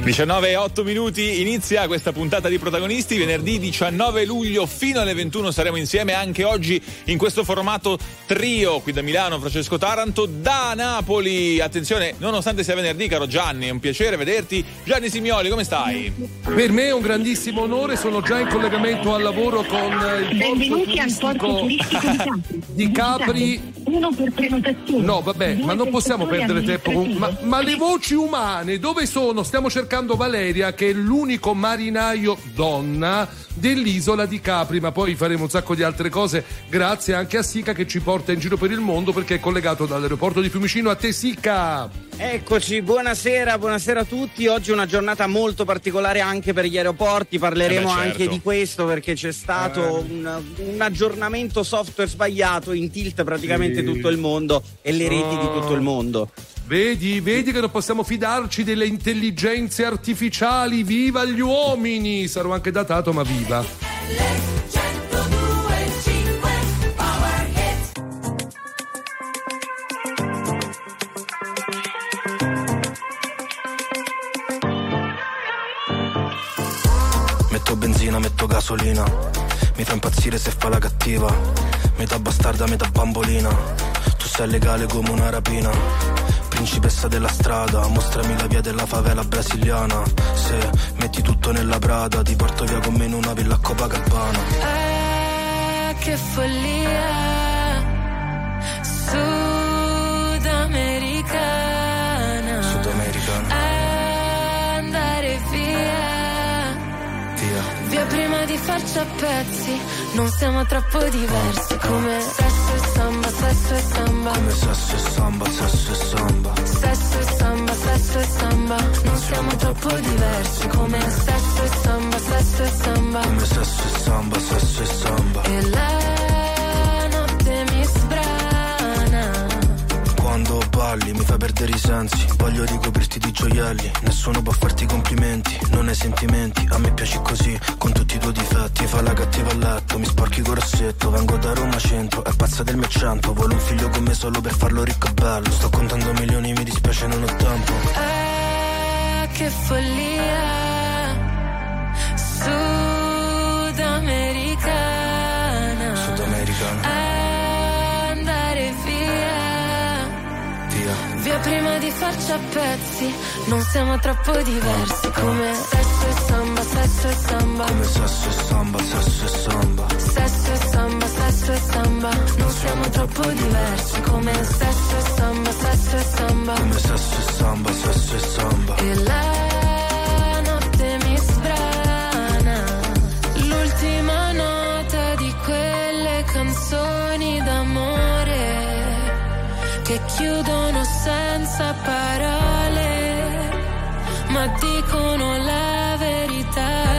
19:08 inizia questa puntata di Protagonisti. Venerdì 19 luglio fino alle 21 saremo insieme anche oggi in questo formato trio. Qui da Milano Francesco Taranto, da Napoli. Attenzione, nonostante sia venerdì, caro Gianni, è un piacere vederti. Gianni Simioli, come stai? Per me è un grandissimo onore, sono già in collegamento al lavoro con il benvenuti al porto turistico di Capri. Uno per prenotazione. No, vabbè, ma non possiamo perdere tempo. Ma le voci umane dove sono? Stiamo cercando Valeria, che è l'unico marinaio donna dell'isola di Capri, ma poi faremo un sacco di altre cose grazie anche a Sica che ci porta in giro per il mondo perché è collegato dall'aeroporto di Fiumicino a te, Sica. Eccoci, buonasera a tutti. Oggi è una giornata molto particolare anche per gli aeroporti, parleremo anche di questo perché c'è stato un aggiornamento software sbagliato in tilt praticamente tutto il mondo e le reti di tutto il mondo. Vedi che non possiamo fidarci delle intelligenze artificiali. Viva gli uomini! Sarò anche datato, ma viva. Metto benzina, metto gasolina. Mi fa impazzire se fa la cattiva. Metà bastarda, metà bambolina. Tu sei legale come una rapina. Principessa della strada, mostrami la via della favela brasiliana. Se metti tutto nella Prada, ti porto via con me in una villa a Copacabana. Ah, che follia, sudamericana. Andare via prima di farci a pezzi. Non siamo troppo diversi. Come sesso e samba, sesso e samba. Come sesso e samba, sesso e samba. Sesso e samba, sesso e samba. Non siamo troppo diversi. Come sesso e samba, sesso e samba. Come sesso e samba, sesso e samba. E la notte mi sbrana. Quando balli mi fai perdere i sensi. Voglio ricoprirti di gioielli. Nessuno può farti complimenti. Non hai sentimenti, a me piaci così. Con tutti i tuoi difetti, fa la cattiva a letto. Mi sporchi col rossetto, vengo da Roma centro. È pazza del mio accento, vuole un figlio con me solo per farlo ricco e bello. Sto contando milioni, mi dispiace, non ho tempo. Ah, che follia, sudamericana. Andare via prima di farci a pezzi. Non siamo troppo diversi. Come sesso e samba, sesso e samba. Come sesso e samba, sesso e samba. Sesso e samba, sesso e samba. Non siamo troppo diversi. Come sesso e samba, sesso e samba. Come sesso e samba, sesso e samba. E la notte mi sbrana. L'ultima nota di quelle canzoni d'amore che chiudono senza parole, ma dicono la verità.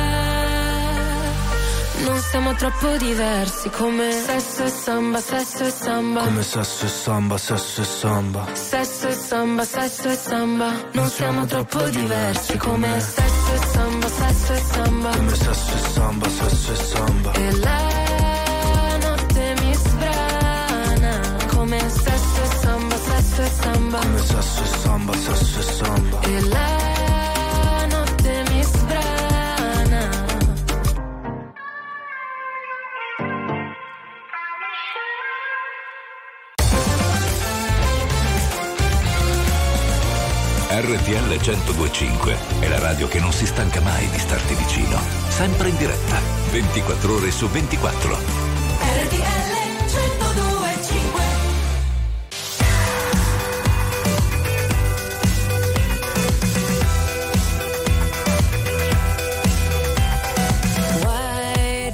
Non siamo troppo diversi. Come sesso e samba, sesso e samba. Come sesso e samba, sesso e samba. Sesso e samba, sesso e samba. Non siamo troppo diversi. Come sesso e samba, sesso e samba. Come sesso e samba, sesso e samba. E la notte mi sbrana. Come sesso e samba, sesso e samba. Come sesso e samba, sesso e samba. E la notte mi sbrana. RTL 102.5 è la radio che non si stanca mai di starti vicino. Sempre in diretta, 24 ore su 24. RTL 102.5. White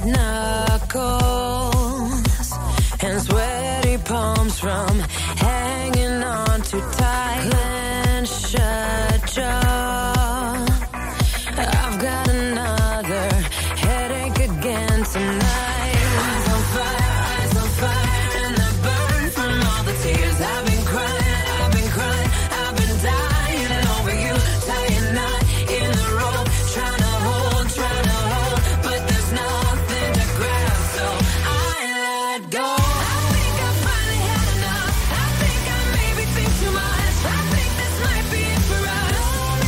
knuckles and sweaty palms from hanging on too tight. Shut jaw. I've got another headache again tonight. Eyes on fire, and I burn from all the tears I've been crying, I've been dying over you, tying knot in the rope, trying to hold, but there's nothing to grab, so I let go. I think I finally had enough. I think I maybe think too much. I think this might be it for us.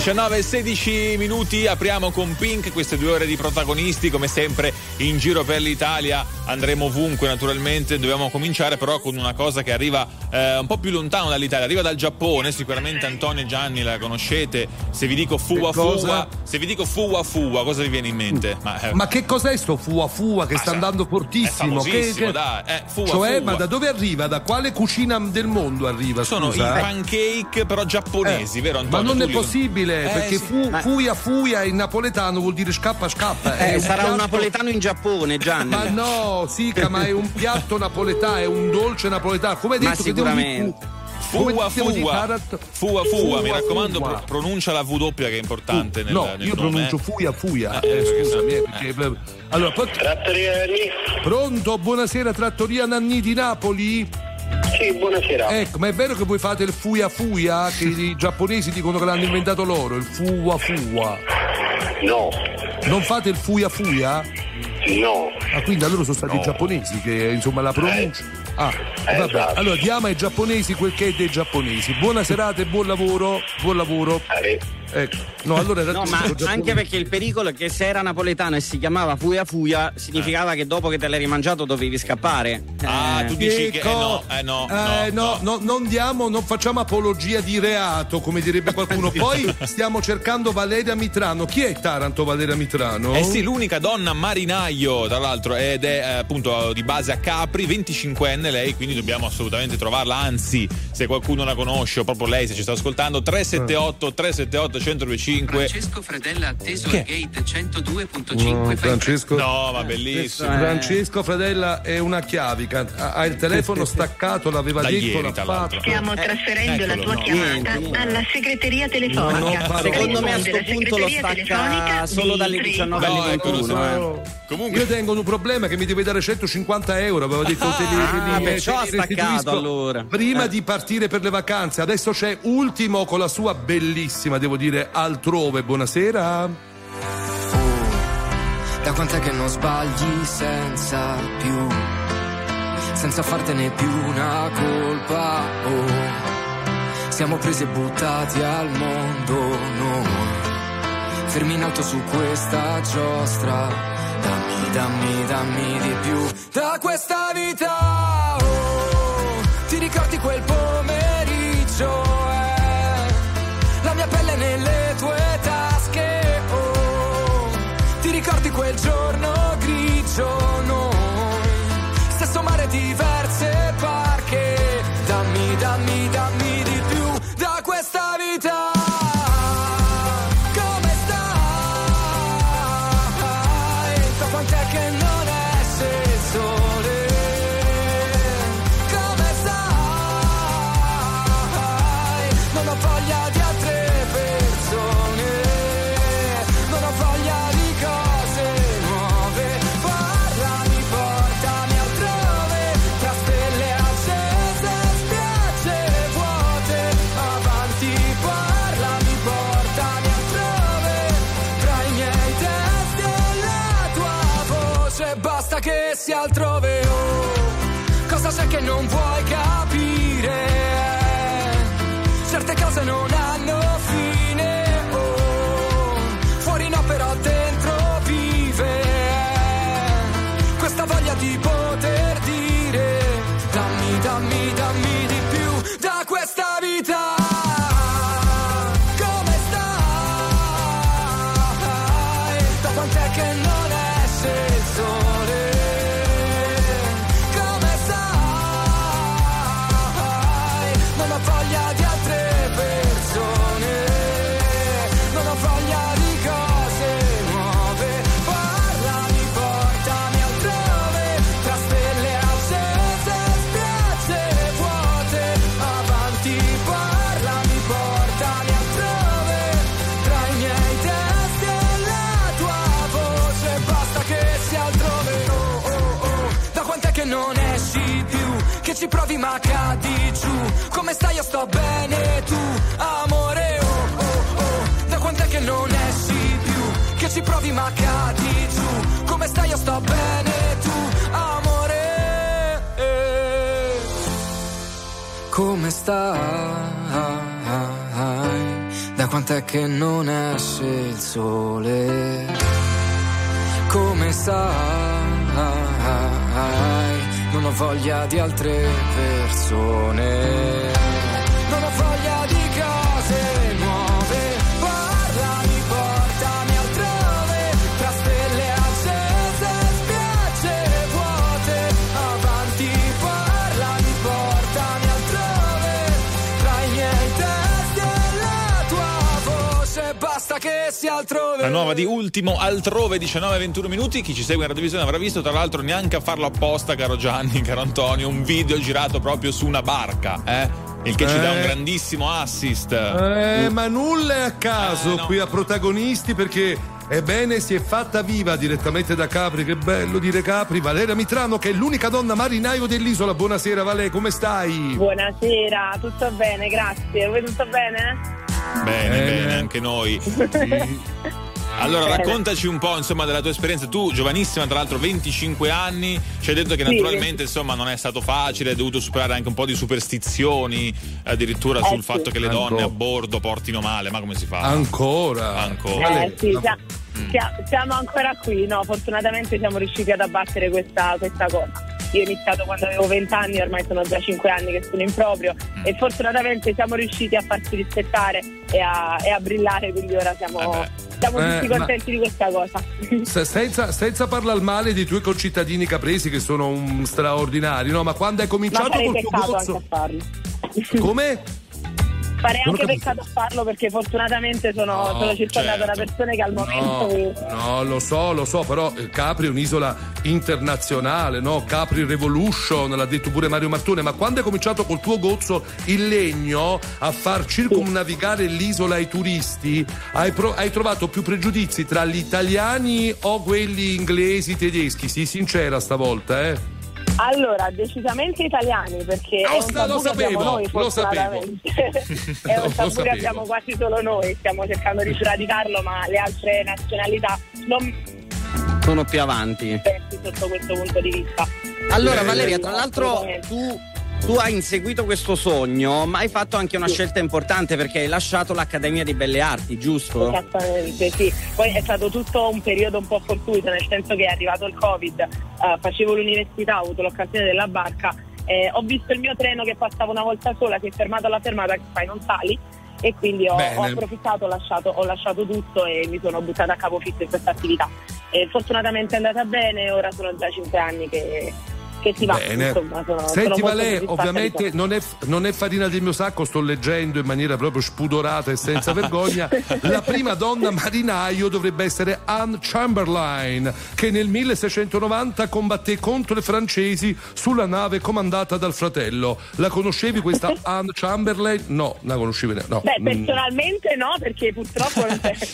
19:16, apriamo con Pink queste 2 ore di protagonisti, come sempre in giro per l'Italia, andremo ovunque naturalmente. Dobbiamo cominciare però con una cosa che arriva un po' più lontano dall'Italia, arriva dal Giappone. Sicuramente Antonio e Gianni la conoscete. Se vi dico Fuwa, cosa vi viene in mente? Ma che cos'è sto Fuwa che sta andando fortissimo? È famosissimo, dai. Ma da dove arriva? Da quale cucina del mondo arriva? Sono i pancake però giapponesi, vero Antonio? Ma non è possibile, perché fuia in napoletano vuol dire scappa. Sarà un napoletano in Giappone, Gianni. Ma no, ma è un piatto napoletano, è un dolce napoletano. Come hai detto? Ma sicuramente. Fuwa, mi raccomando, pronuncia la W che è importante nel io nome. pronuncio fuia. Scusami, perché allora, Trattoria Nanni. Pronto, buonasera, Trattoria Nanni di Napoli? Sì, buonasera. Ecco, ma è vero che voi fate il fuia, che i giapponesi dicono che l'hanno inventato loro, il fuwa? No. Non fate il fuia? No. Quindi allora sono stati i giapponesi che insomma la pronunciano. Vabbè. Esatto. Allora diamo ai giapponesi quel che è dei giapponesi. Buona serata e buon lavoro. Ecco. No, allora ma anche perché il pericolo è che se era napoletano e si chiamava fuia significava che dopo che te l'hai rimangiato dovevi scappare. Tu dici che no. Non facciamo apologia di reato, come direbbe qualcuno. Poi stiamo cercando Valeria Mitrano. Chi è Taranto Valeria Mitrano? Sì, l'unica donna marinaio, tra l'altro, ed è appunto di base a Capri, 25enne lei, quindi dobbiamo assolutamente trovarla. Anzi, se qualcuno la conosce o proprio lei, se ci sta ascoltando, 378 125. Francesco Fradella atteso al gate 102.5. Francesco? No, ma bellissimo. Francesco Fradella è una chiavica, ha il telefono staccato, l'aveva detto, l'ha fatto. Stiamo trasferendo la tua chiamata alla segreteria telefonica. Secondo me a sto punto lo stacca solo dalle 19 alle 21. Comunque io tengo un problema che mi deve dare 150 euro, aveva detto perciò ha staccato allora. Prima di partire per le vacanze. Adesso c'è Ultimo con la sua bellissima, devo dire, Altrove. Buonasera. Da quant'è che non sbagli senza fartene più una colpa? Siamo presi e buttati al mondo noi, fermi in alto su questa giostra. Dammi di più da questa vita. Ti ricordi quel pomeriggio? La mia pelle nelle tue tasche. Ti ricordi quel giorno grigio? Noi, stesso mare, diverse barche. Dammi di più da questa vita. Che sia altrove, cosa c'è che non vuoi capire? Certe cose non hanno fine, fuori no però dentro vive questa voglia di poter dire dammi di più da questa vita. Come stai? Da quant'è che non esce il sole? Voglia di altre persone, non ho voglia di cose nuove. Parlami, portami altrove, tra stelle accese e spiagge vuote. Avanti, parlami, portami altrove, tra i miei testi e la tua voce. Basta che sia altrove. Da quant'è che non esci più? Che ci provi ma cadi giù. Come stai? Io sto bene, tu, amore, Da quant'è che non esci più? Che ci provi ma cadi giù. Come stai? Io sto bene, tu, amore. Come stai? Da quant'è che non esce il sole? Come stai? Non ho voglia di altre persone. Non ho voglia di cose nuove. Parlami, portami altrove. Tra stelle accese e spiagge vuote. Avanti, parlami, portami altrove. Tra i miei testi e la tua voce. Basta che sia altrove. La nuova di Ultimo Altrove, 19-21 minuti. Chi ci segue in radiovisione avrà visto, tra l'altro neanche a farlo apposta, caro Gianni, caro Antonio, un video girato proprio su una barca, il che ci dà un grandissimo assist. Ma nulla è a caso qui a Protagonisti, perché ebbene si è fatta viva direttamente da Capri, che bello dire Capri, Valeria Mitrano, che è l'unica donna marinaio dell'isola. Buonasera Vale, come stai? Buonasera, tutto bene, grazie. Voi tutto bene? Bene, anche noi. Allora, raccontaci un po', insomma, della tua esperienza. Tu, giovanissima, tra l'altro 25 anni, ci hai detto che naturalmente, insomma, non è stato facile, hai dovuto superare anche un po' di superstizioni, addirittura sul fatto che le donne a bordo portino male. Ma come si fa? Ancora. Sì, siamo ancora qui, no? Fortunatamente siamo riusciti ad abbattere questa cosa. Io ho iniziato quando avevo 20 anni, ormai sono già 5 anni che sono in proprio, e fortunatamente siamo riusciti a farci rispettare e a brillare, quindi ora siamo tutti contenti di questa cosa. Senza parlare male dei tuoi concittadini capresi, che sono straordinari, no? Ma quando hai cominciato col tuo gozzo? Come? Farei anche peccato a farlo, perché fortunatamente sono circondata da persone che al momento... No, lo so, però Capri è un'isola internazionale, no? Capri Revolution, l'ha detto pure Mario Martone. Ma quando hai cominciato col tuo gozzo in legno a far circumnavigare l'isola ai turisti, hai trovato più pregiudizi tra gli italiani o quelli inglesi, tedeschi? Sii sincera stavolta, Allora, decisamente italiani, perché è un tabù che abbiamo noi, fortunatamente. È un tabù che abbiamo quasi solo noi, stiamo cercando di sradicarlo, ma le altre nazionalità non sono più avanti sotto questo punto di vista. Allora Valeria, tra l'altro tu hai inseguito questo sogno, ma hai fatto anche una scelta importante, perché hai lasciato l'Accademia di Belle Arti, giusto? Esattamente, sì. Poi è stato tutto un periodo un po' fortuito, nel senso che è arrivato il Covid, facevo l'università, ho avuto l'occasione della barca, ho visto il mio treno che passava una volta sola, si è fermato alla fermata, che fai non sali, e quindi ho approfittato, ho lasciato tutto e mi sono buttata a capofitto in questa attività. Fortunatamente è andata bene, ora sono già 5 anni che si va. Insomma, Senti Valè, ovviamente non è farina del mio sacco, sto leggendo in maniera proprio spudorata e senza vergogna. La prima donna marinaio dovrebbe essere Anne Chamberlain, che nel 1690 combatté contro le francesi sulla nave comandata dal fratello. La conoscevi questa Anne Chamberlain? No, la conoscevi? No. Beh, personalmente no, perché purtroppo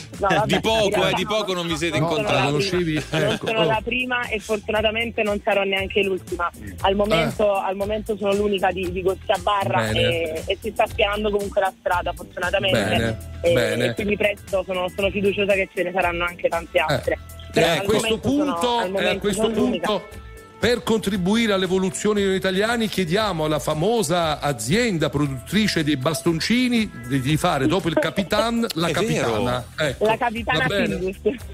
di poco non vi siete incontrati. La conoscevi? Non sono la prima e fortunatamente non sarò neanche l'ultima. Al momento sono l'unica di Gozzi a Barra e si sta spianando comunque la strada, fortunatamente. E quindi presto sono fiduciosa che ce ne saranno anche tante altre. A questo punto per contribuire all'evoluzione degli italiani chiediamo alla famosa azienda produttrice dei bastoncini di fare dopo il Capitan la Capitana. Ecco, la Capitana Findus.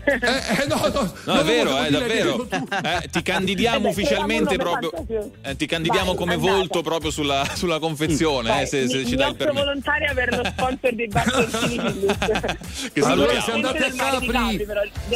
No, è vero, è davvero. Ti candidiamo ufficialmente proprio. Ti candidiamo come volto proprio sulla confezione. Se ci dai il permesso. Volontaria per lo sponsor dei bastoncini Findus. Allora, se andate a Capri,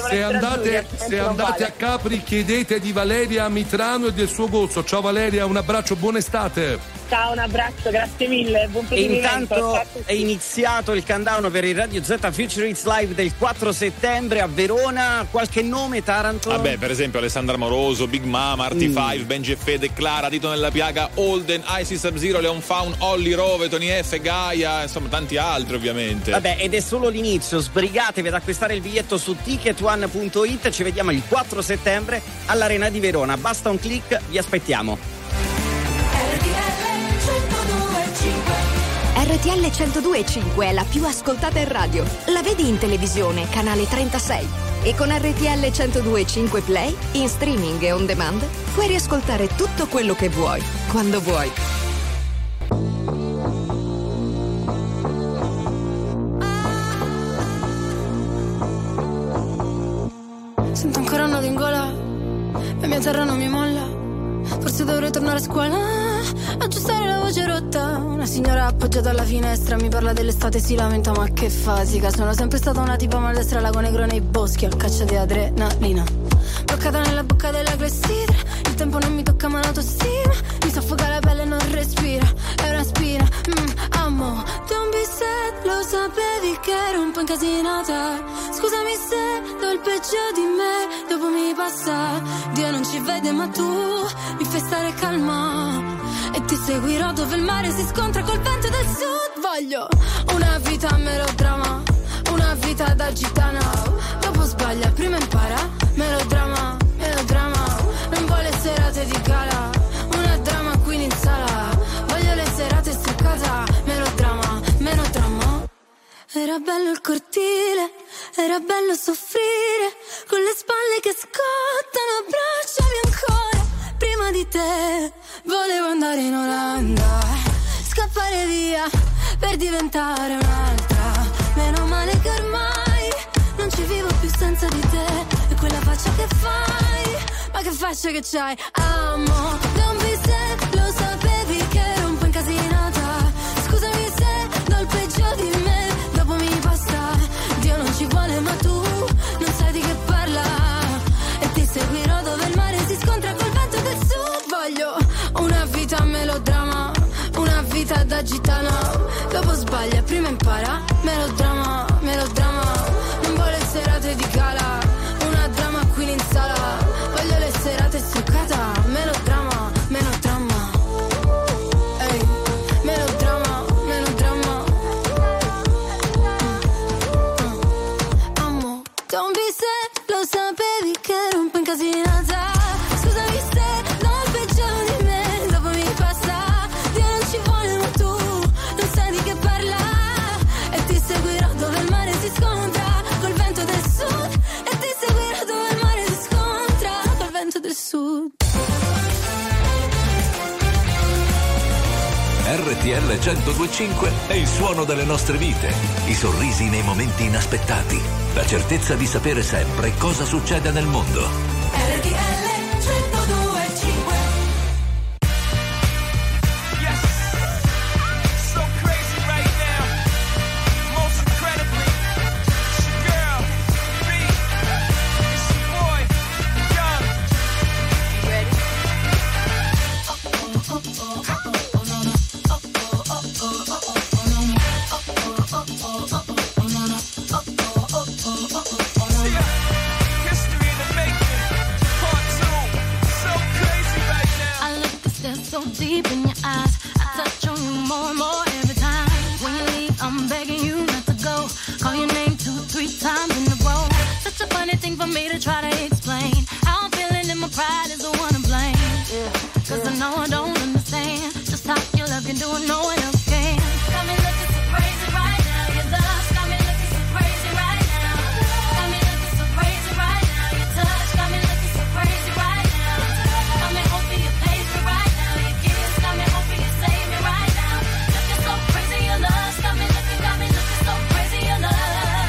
se andate a Capri, chiedete di Valeria Mitrano e del suo gozzo. Ciao Valeria, un abbraccio, buona estate. Ciao, un abbraccio, grazie mille, buon proseguimento. Intanto è iniziato il countdown per il Radio Z Future Hits Live del 4 settembre a Verona. Qualche nome, Taranto? Vabbè, per esempio Alessandra Moroso, Big Mama, RT5, Benji e Fede, Clara, Dito nella Piaga, Holden, Icy Sub-Zero, Leon Faun, Olli Rove, Tony F, Gaia, insomma tanti altri ovviamente. Vabbè, ed è solo l'inizio, sbrigatevi ad acquistare il biglietto su ticketone.it. Ci vediamo il 4 settembre all'Arena di Verona, basta un click, vi aspettiamo. RTL 102.5 è la più ascoltata in radio. La vedi in televisione, canale 36. E con RTL 102.5 Play, in streaming e on demand, puoi riascoltare tutto quello che vuoi, quando vuoi. mia terra non mi molla. Forse dovrei tornare a scuola, aggiustare la voce rotta. Una signora appoggiata alla finestra mi parla dell'estate, si lamenta ma che fatica. Sono sempre stata una tipa maldestra, lago negro nei boschi a caccia di adrenalina. Bloccata nella bocca della clessidra, il tempo non mi tocca ma l'autostima. Mi soffoca la pelle e non respira, è una spina. Amo, don't be sad, lo sapevi che ero un po' incasinata. Scusami se do il peggio di me, dopo mi passa. Dio non ci vede ma tu mi fai stare calma. E ti seguirò dove il mare si scontra col vento del sud. Voglio una vita melodrama, una vita da gitana. Dopo sbaglia, prima impara. Melodrama, melodrama. Non vuole serate di gala, una drama queen in sala. Voglio le serate struccata. Melodrama, melodrama. Era bello il cortile, era bello soffrire, con le spalle che scottano, abbracciami ancora. Prima di te volevo andare in Olanda, scappare via per diventare un'altra. Meno male che ormai non ci vivo più senza di te. E quella faccia che fai, ma che faccia che c'hai. Amo, don't be sad, lo sapevi che ero un po' incasinata. Scusami se do il peggio di me, dopo mi passa. Dio non ci vuole ma tu non sai di che parla. E ti seguirò dove il mare si scontra col vento del sud. Voglio una vita melodrama, una vita da gitana. Dopo sbaglia, prima impara. Melodrama, melodrama. Non vuole serate di gala, una drama queen in sala. Voglio le serate struccata. Melodrama, melodrama. Ehi, melodrama, melodrama. Amo, don't be sad, lo sapevi che ero un po' incasinata. Scusami se do il peggio di me, dopo mi passa. Dio non ci vuole ma tu non sai di che parla. E ti seguirò dove il mare si scontra col vento del sud. E ti seguirò dove il mare si scontra col vento del sud. RTL 102.5 è il suono delle nostre vite, i sorrisi nei momenti inaspettati, la certezza di sapere sempre cosa succede nel mondo. RTL 102.5. Yes, so crazy right now. Most incredibly, it's your girl, B. It's your boy, Young. You ready? History in the making, part 2. So crazy right now. I look and stare so deep in your eyes. I touch on you more and more every time. When you leave, I'm begging you not to go. Call your name 2-3 times in a row. Such a funny thing for me to try to explain. How I'm feeling and my pride is the one to blame. Cause I know I don't understand just how your love can do it, no one else can. Got me looking so crazy right now. Your love got me looking so crazy right now. Got me looking so crazy right now. Your touch got me looking so crazy right now. Got me hoping you pay me right now. Your kiss got me hoping you save me right now. Looking so crazy, your love got me looking so crazy, your love.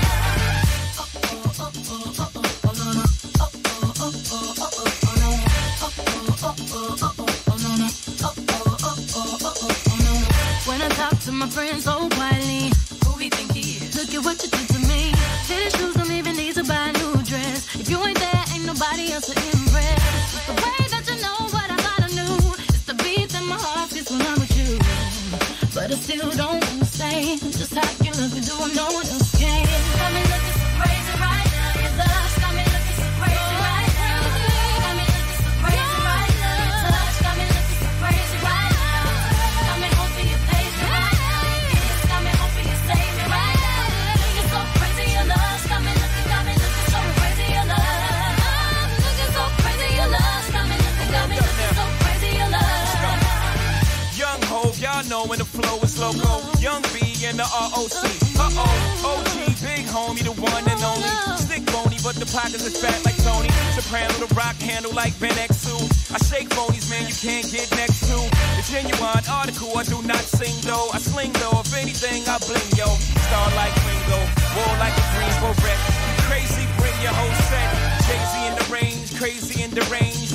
When I talk to my friends so quietly, who we think he is? Look at what you did to me. Fitted shoes don't even need to buy a new dress. If you ain't there, ain't nobody else to impress. It's the way that you know what I thought I knew. It's the beat that my heart gets when I'm with you. But I still don't understand just how you look and do what no one else can. Got me looking so crazy right now. Your love got me looking so crazy right now. Got me looking so crazy right now. Your touch got me looking so crazy right now. Got me hoping you pay me right now. Your kiss got me hoping you save me right now. Looking so crazy, your love got me looking so crazy, your love. Looking so crazy, your love got me looking so crazy, your love. Young Hov, y'all know when the flow is loco. Young B and the ROC. OG, big homie, the one and only. Stick bony, but the pockets are fat like Tony. Soprano, the rock handle like Ben X2. I shake phonies, man, you can't get next to. The genuine article, I do not sing though. I sling though, if anything, I bling yo. Star like Ringo, war like a green beret. Crazy, bring your whole set. Jay-Z in the range, crazy in the range.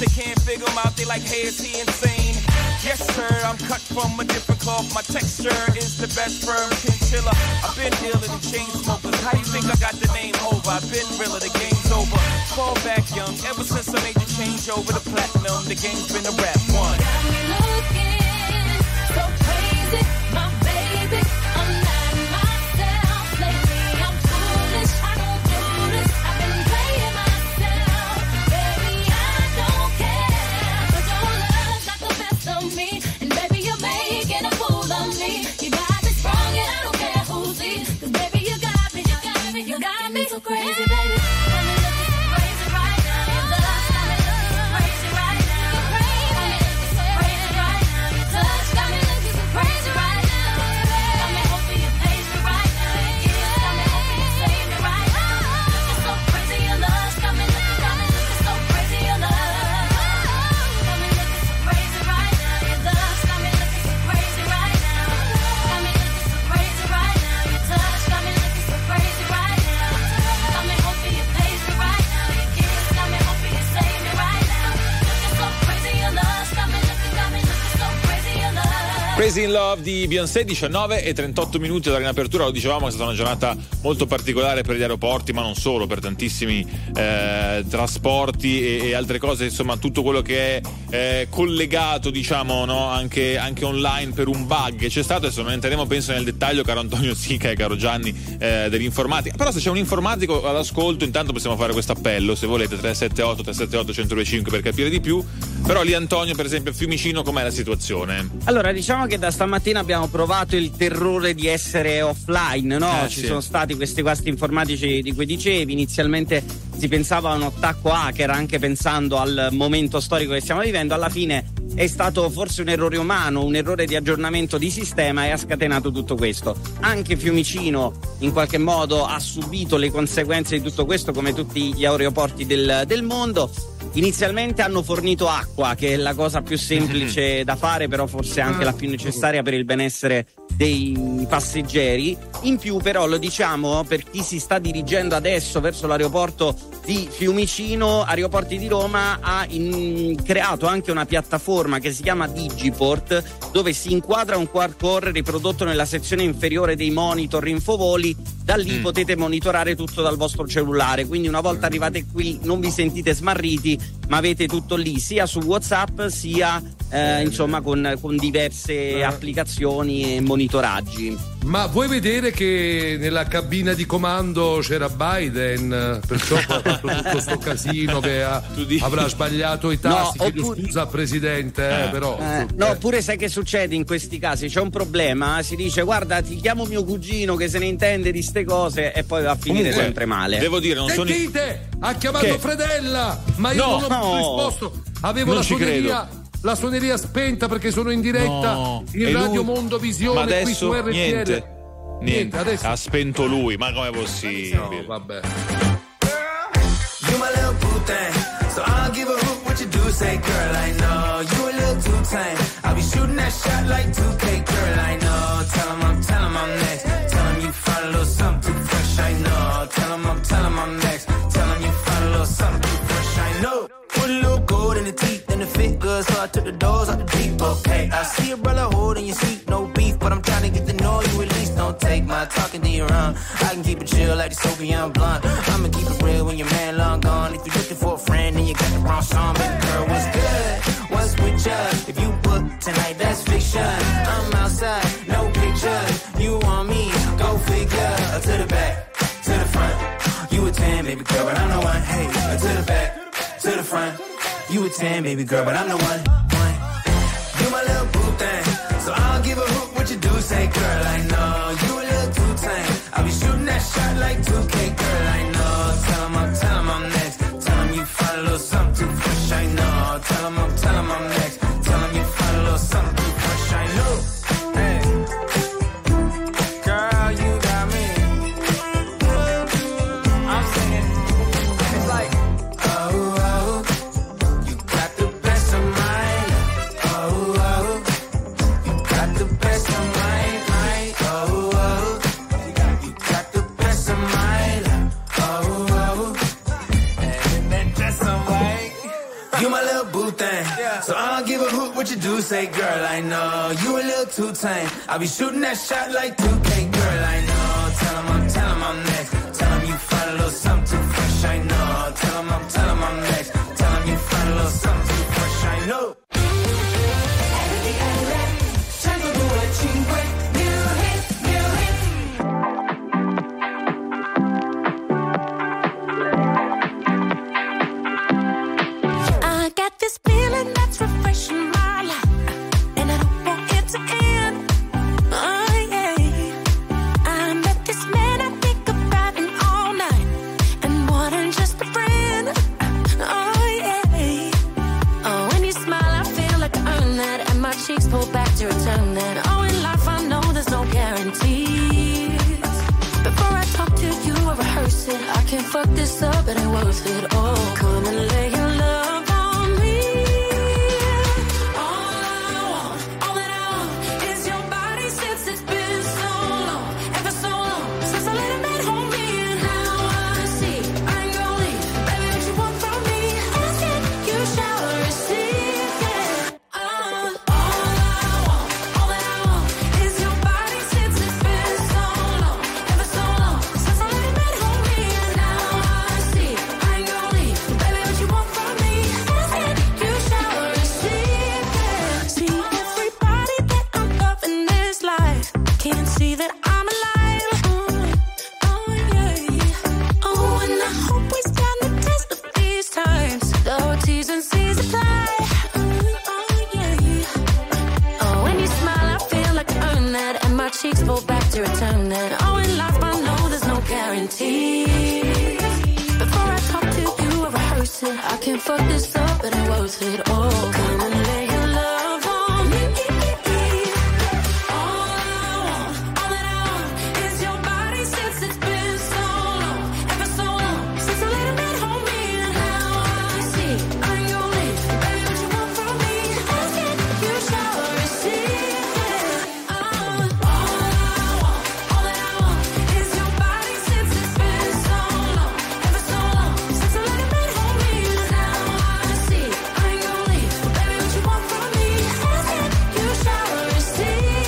they can't figure him out. They like, hey, is he insane? Yes, sir, I'm cut from a different cloth. My texture is the best firm chinchilla. I've been dealing in chain smokers. How you think I got the name over? I've been realer, the game's over. Fall back young, ever since I made the change over to platinum, the game's been a rap one. Got me looking so crazy, my baby. I'm not myself lately. I'm foolish, I don't do this. I've been playing myself, baby. I don't care, but your love's not the best of me, and baby you're making a fool of me. You got me strong and I don't care who sees, 'cause baby you got me, you got me, you got me so crazy, baby. Got me looking so crazy right now. Your love got me looking so crazy right now. Crazy right now. Your touch got me looking so crazy right now. Got me hoping you praise me right now. Your kiss got me hoping you save me right now. Looking so crazy, your love got me looking so crazy, your love got me looking so crazy right now. Your love got me looking so crazy right now. Got me looking so crazy right now. Your touch got me looking so crazy right now. Got me hoping you praise me right now. Your kiss got me hoping you save me right now. Looking so crazy, your love got me looking so crazy, your love. Crazy in Love di Beyoncé, 19:38 minuti in apertura. Lo dicevamo, è stata una giornata molto particolare per gli aeroporti, ma non solo, per tantissimi trasporti e altre cose, insomma tutto quello che è collegato, diciamo, no? anche online per un bug che c'è stato. Adesso non entreremo penso nel dettaglio, caro Antonio Sica e caro Gianni dell'informatica, però se c'è un informatico all'ascolto intanto possiamo fare questo appello, se volete, 378-378-1025 per capire di più. Però lì Antonio, per esempio a Fiumicino, com'è la situazione? Allora, diciamo che da stamattina abbiamo provato il terrore di essere offline, no? Ci sono stati questi guasti informatici di cui dicevi. Inizialmente si pensava a un attacco hacker, anche pensando al momento storico che stiamo vivendo. Alla fine è stato forse un errore umano, un errore di aggiornamento di sistema, e ha scatenato tutto questo. Anche Fiumicino in qualche modo ha subito le conseguenze di tutto questo, come tutti gli aeroporti del mondo. Inizialmente hanno fornito acqua, che è la cosa più semplice da fare, però forse anche la più necessaria per il benessere dei passeggeri. In più però, lo diciamo per chi si sta dirigendo adesso verso l'aeroporto di Fiumicino, Aeroporti di Roma ha creato anche una piattaforma che si chiama Digiport, dove si inquadra un QR code riprodotto nella sezione inferiore dei monitor Infovoli. Da lì potete monitorare tutto dal vostro cellulare, quindi una volta arrivate qui non vi sentite smarriti, ma avete tutto lì, sia su WhatsApp sia insomma con diverse applicazioni e monitoraggi. Ma vuoi vedere che nella cabina di comando c'era Biden, perciò ha fatto tutto sto casino che avrà sbagliato i tasti? Chiedo scusa al presidente, però no, oppure sai che succede in questi casi? C'è un problema, si dice guarda ti chiamo mio cugino che se ne intende di ste cose, e poi va a finire sempre male. Devo dire, non sono sentite, ha chiamato Fredella, ma io non ho risposto, avevo la suoneria spenta perché sono in diretta in Radio Mondovisione qui su RTL. Niente, adesso ha spento lui, ma com'è possibile? No, vabbè. You my little boo thing, so I'll give a hoot what you do, say girl I know you a little too tame. I'll be shooting that shot like 2K, girl I know. Tell him I'm next. Tell him you find a little something too fresh, I know. Tell him I'm next. Tell him you find a little something too fresh, I know. Put a little gold in the teeth and the fit good, so I took the doors out the deep, okay. I see a brother holding your seat, no beef, but I'm trying to get to know you at least. Don't take my talking to your own. I can keep it chill like the Soviet blunt. I'ma keep it real when your man long gone. If you're looking for a friend and you got the wrong song, baby girl, what's good? What's with ya? If you book tonight, that's fiction. I'm outside, no pictures. You want me? Go figure. To the back, to the front. You a 10, baby girl, but I'm the one. Hey, to the back, to the front. You a 10, baby girl, but I'm the one. You my little boo thing, so I'll give a hoot what you do, say girl I know. You a little too tame, I'll be shooting that shot like 2K, girl I know. Tell him I'm next. Tell him you find a little something too fresh, I know. Tell him I'm next. Tell him you find a little something too fresh, I know. Hey, girl, you got me. I'm singing. It's like, oh, you got the best of my say, girl, I know you a little too tame. I'll be shooting that shot like 2K, girl, I know. Tell him I'm next. Tell him you find a little something too fresh, I know. Tell him I'm next. Tell him you find a little something too fresh, I know. I got this feeling that's refreshing my life, and I don't want it to end. Oh yeah, I met this man I think about him all night, and more than just a friend. Oh yeah, oh when you smile I feel like I earned that, and my cheeks pull back to return that. Oh in life I know there's no guarantees. Before I talk to you I rehearse it. I can't fuck this up, it ain't worth it. Oh come and lay your love on me. All I want, all that I want is your body since it's been so long, ever so long since I let a man hold me. And now I see I ain't gonna leave, baby, what you want from me? Ask it, you shall receive it. All I want, all that I want is your body since it's been so long, ever so long since I let a man hold me. And now I see I ain't gonna leave, baby, what you want from me? Ask it, you shall receive it. See everybody that I'm loving this life, can't see that I'm alive. Oh yeah. Oh, and I hope we stand the test of these times. Though T's and C's apply. Oh yeah. Oh, when you smile I feel like I earned that, and my cheeks pull back to return that. Oh, in life I know there's no guarantee. Before I talk to you I rehearse it. I can't fuck this up, it ain't worth it. Oh, come and lay your love on me. All I want, all that I want is your body since it's been so long, ever so long since I let a man hold me. And now I see I ain't gonna leave, baby, what you want from me? Ask it, you shall receive it. All I want, all that I want is your body since it's been so long, ever so long since I let a man hold me. And now I see I ain't gonna leave, baby, what you want from me? Ask it, you shall receive it.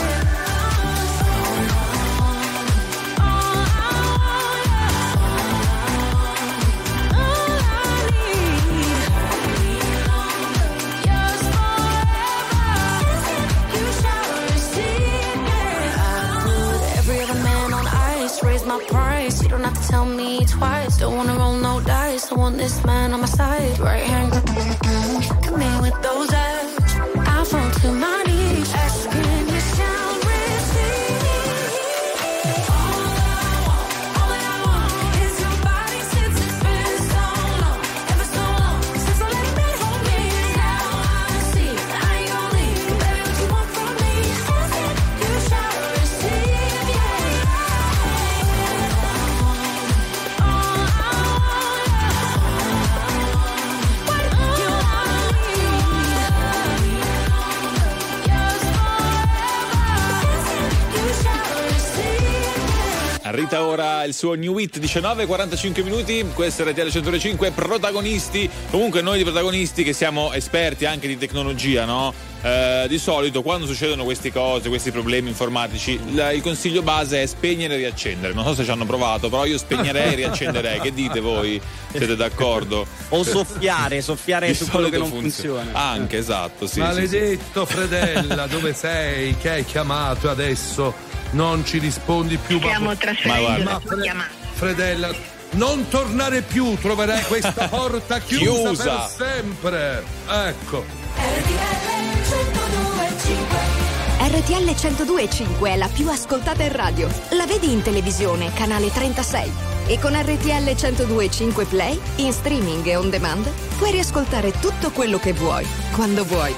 Every other man on ice, raise my price. You don't have to tell me twice. Don't wanna roll no dice. I want this man on my side. Right hand, come in with those abs. I fall to my knees, asking you shall receive. All that I want is your body since it's been so long, ever so long since I let a man hold me. Now I see I ain't gonna leave, baby, what you want from me? Ask it, you shall receive. Rita ora il suo new hit, 19:45 minuti. Questo è RTL 105, protagonisti. Comunque noi di protagonisti che siamo esperti anche di tecnologia, no? Di solito quando succedono queste cose, questi problemi informatici, il consiglio base è spegnere e riaccendere. Non so se ci hanno provato, però io spegnerei e riaccenderei. Che dite voi? Siete d'accordo? O soffiare su quello che non funziona. Anche, esatto, sì. Maledetto sì. Fredella, dove sei? Che hai chiamato adesso? Non ci rispondi più. Stiamo trasferendo la tua chiamata. Fredella, non tornare più, troverai questa porta chiusa per sempre. Ecco. RTL 102.5 è la più ascoltata in radio. La vedi in televisione, canale 36. E con RTL 102.5 Play, in streaming e on demand, puoi riascoltare tutto quello che vuoi, quando vuoi.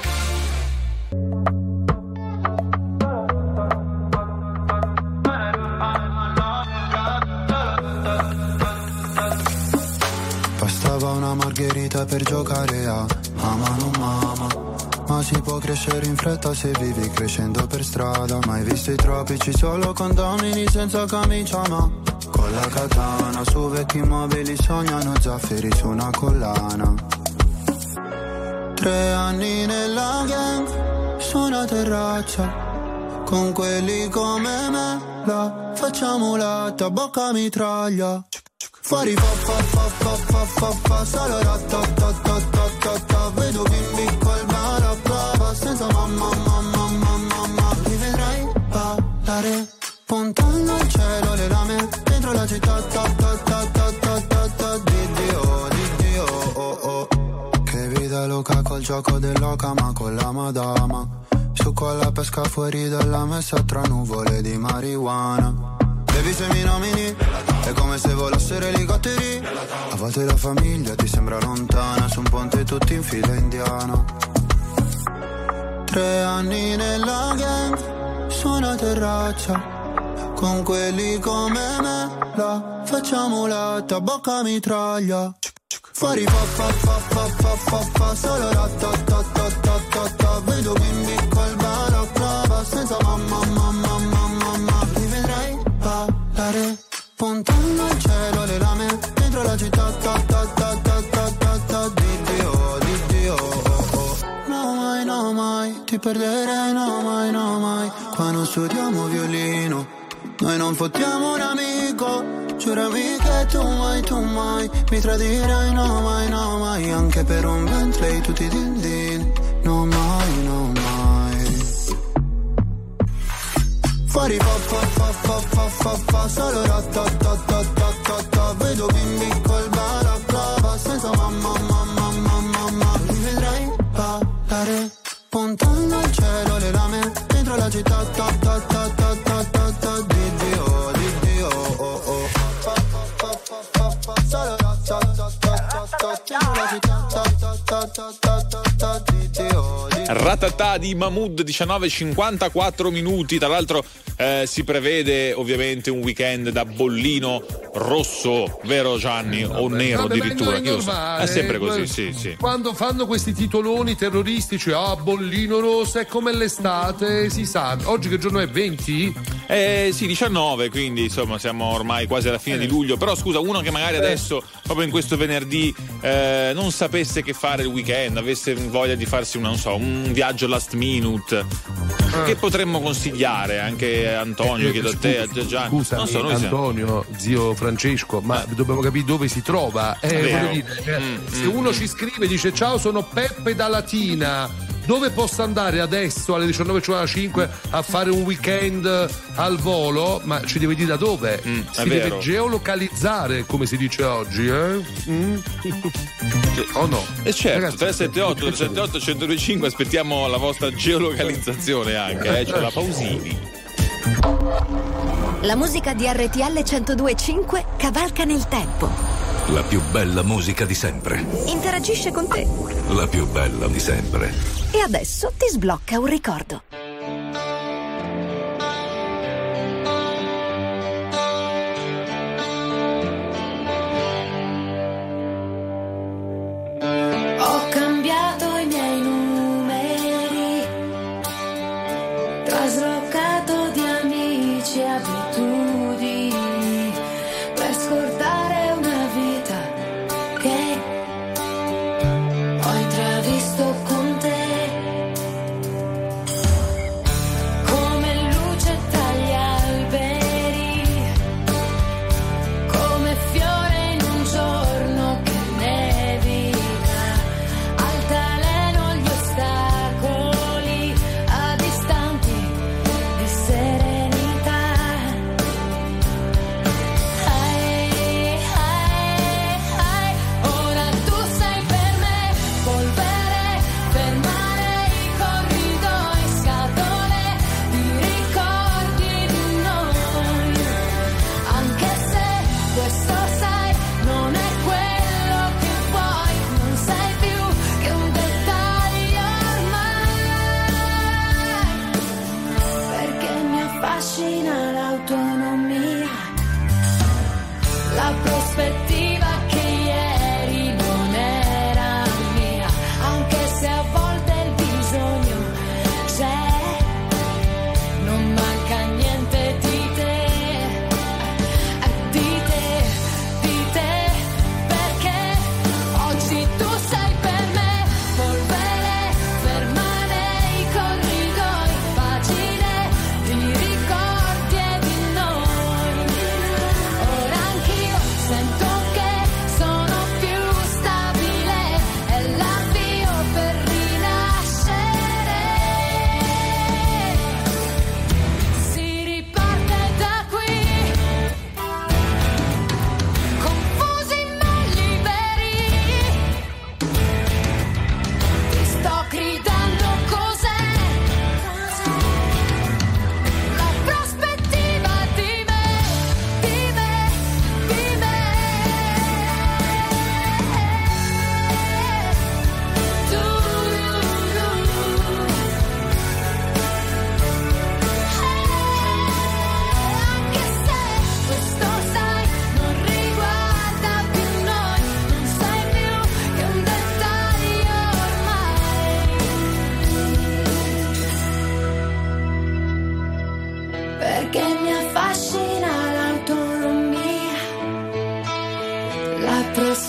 Bastava una margherita per giocare a mamma non mamma. Ma si può crescere in fretta se vivi crescendo per strada. Mai visto i tropici solo condomini senza camicia, ma con la katana su vecchi mobili sognano zaffiri su una collana. 3 anni nella gang su una terrazza con quelli come me, la facciamo latta, bocca mitraglia. Fuori fa, solo ratatatatatata. Vedo bimbi col balaclava, senza mamma. Li vedrai ballare, puntando al cielo le lame, dentro la città, Dio, oh. Che vita loca col gioco dell'oca, ma con la madama. Su con la pesca fuori dalla messa tra nuvole di marijuana. Baby, se mi nomini è come se volassero elicotteri. A volte la famiglia ti sembra lontana, su un ponte tutti in fila indiana. 3 anni nella gang su una terrazza con quelli come me, la facciamo latta, bocca mitraglia. Fuori fa, solo ratatatatatata. Vedo bimbi col balaclava, senza mamma. Li vedrai ballare, puntando al cielo le lame, dentro la città, Dio, oh. No mai, ti perderei, no mai. Qua non studiamo violino, noi non fottiamo un amico. Giurami che tu mai mi tradirai, no mai. Anche per un Bentley tutti din, no mai. Fuori fa, solo ratatatatatata. Vedo bimbi col balaclava, senza mamma. Li vedrai ballare, puntando al cielo le lame, dentro la città, Dio, oh. Ratatà di Mahmood, 19:54 minuti. Tra l'altro si prevede ovviamente un weekend da bollino rosso, vero Gianni? O nero addirittura? È normale, è sempre così, sì. Quando fanno questi titoloni terroristici, bollino rosso, è come l'estate, si sa. Oggi che giorno è? 20? Sì, 19, quindi insomma siamo ormai quasi alla fine di luglio. Però scusa, uno che magari adesso, proprio in questo venerdì, non sapesse che fare il weekend, avesse voglia di farsi un viaggio last minute, che potremmo consigliare? Anche Antonio, chiedo a te, a Gianni. Scusa, non so, Antonio, zio Francesco, ma dobbiamo capire dove si trova. Voglio dire, se uno ci scrive e dice ciao, sono Peppe da Latina, dove posso andare adesso alle 19:55 a fare un weekend al volo? Ma ci deve dire da dove? Si deve geolocalizzare, come si dice oggi, o no? E certo, 378 125, aspettiamo la vostra geolocalizzazione anche, c'è la Pausini. La musica di RTL 102.5 cavalca nel tempo. La più bella musica di sempre. Interagisce con te. La più bella di sempre. E adesso ti sblocca un ricordo. Ho cambiato i miei numeri, traslocato di amici e abitudini, per scordare una vita che ho intravisto con te.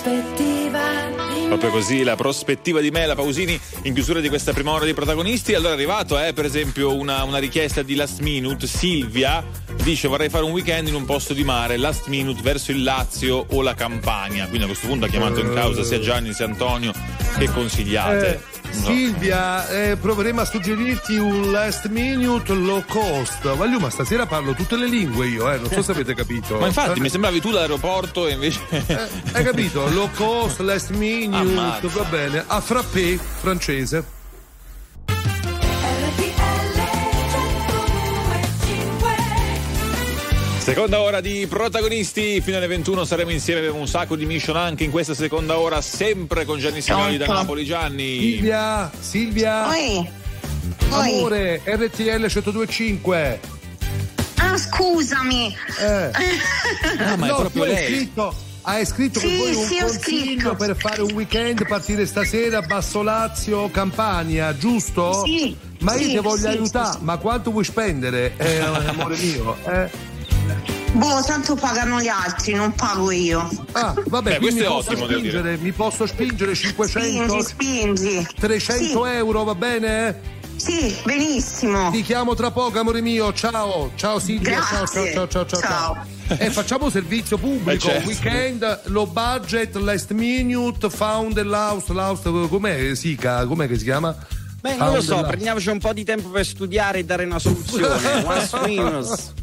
prospettiva. Proprio così, la prospettiva di Mela Pausini in chiusura di questa prima ora dei protagonisti. Allora è arrivato per esempio una richiesta di Last Minute. Silvia dice: vorrei fare un weekend in un posto di mare, Last Minute verso il Lazio o la Campania. Quindi a questo punto ha chiamato in causa sia Gianni sia Antonio. Che consigliate? Silvia, proveremo a suggerirti un Last Minute low cost. Ma stasera parlo tutte le lingue io, non so se avete capito. Ma infatti mi sembravi tu all'aeroporto e invece hai capito? Low cost, Last Minute, va bene. A frappé francese. Seconda ora di protagonisti, fino alle 21 saremo insieme, abbiamo un sacco di mission anche in questa seconda ora, sempre con Gianni Signoli da Napoli. Gianni. Silvia. Oi. Amore, RTL 102.5. Ah, scusami. Ma è proprio lei. Hai scritto per voi un consiglio per fare un weekend, partire stasera a Basso Lazio, Campania, giusto? Sì. Ma io ti voglio aiutare, ma quanto vuoi spendere, amore mio? Tanto pagano gli altri, non pago io. Ah, vabbè, questo è ottimo, devo dire. Mi posso spingere 500? Spingi. 300 euro, va bene? Sì, benissimo. Ti chiamo tra poco, amore mio. Ciao Silvia. Grazie. Ciao. Facciamo servizio pubblico, certo. Weekend, low budget, Last Minute, Found the Lost, com'è Sica? Com'è che si chiama? Beh, non lo so, prendiamoci un po' di tempo per studiare e dare una soluzione. Last Minute.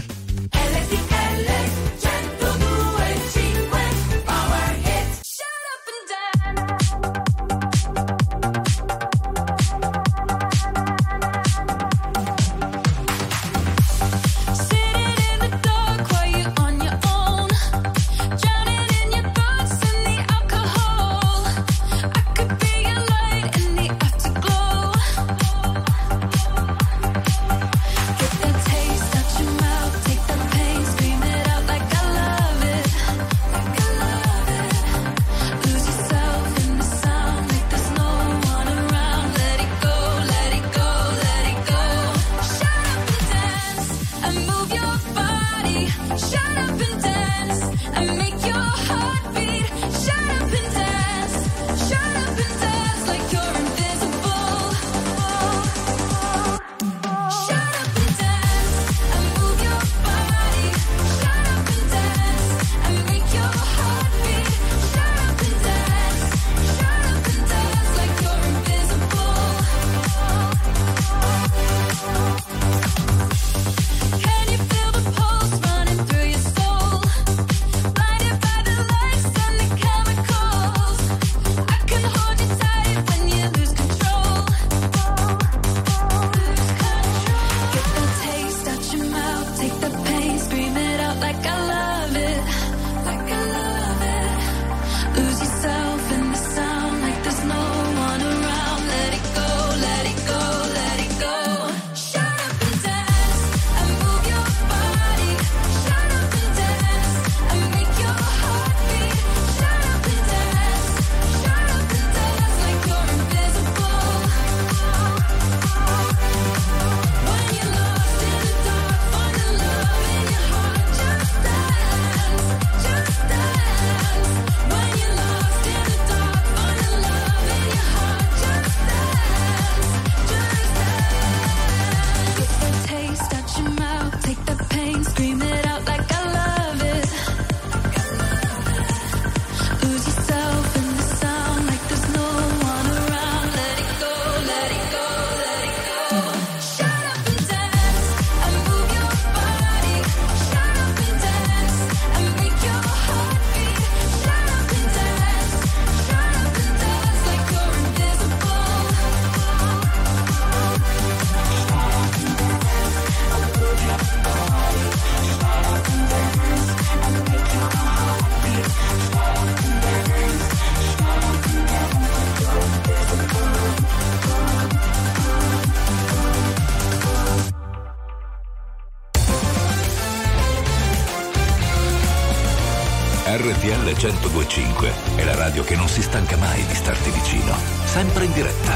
RTL 102.5 è la radio che non si stanca mai di starti vicino. Sempre in diretta,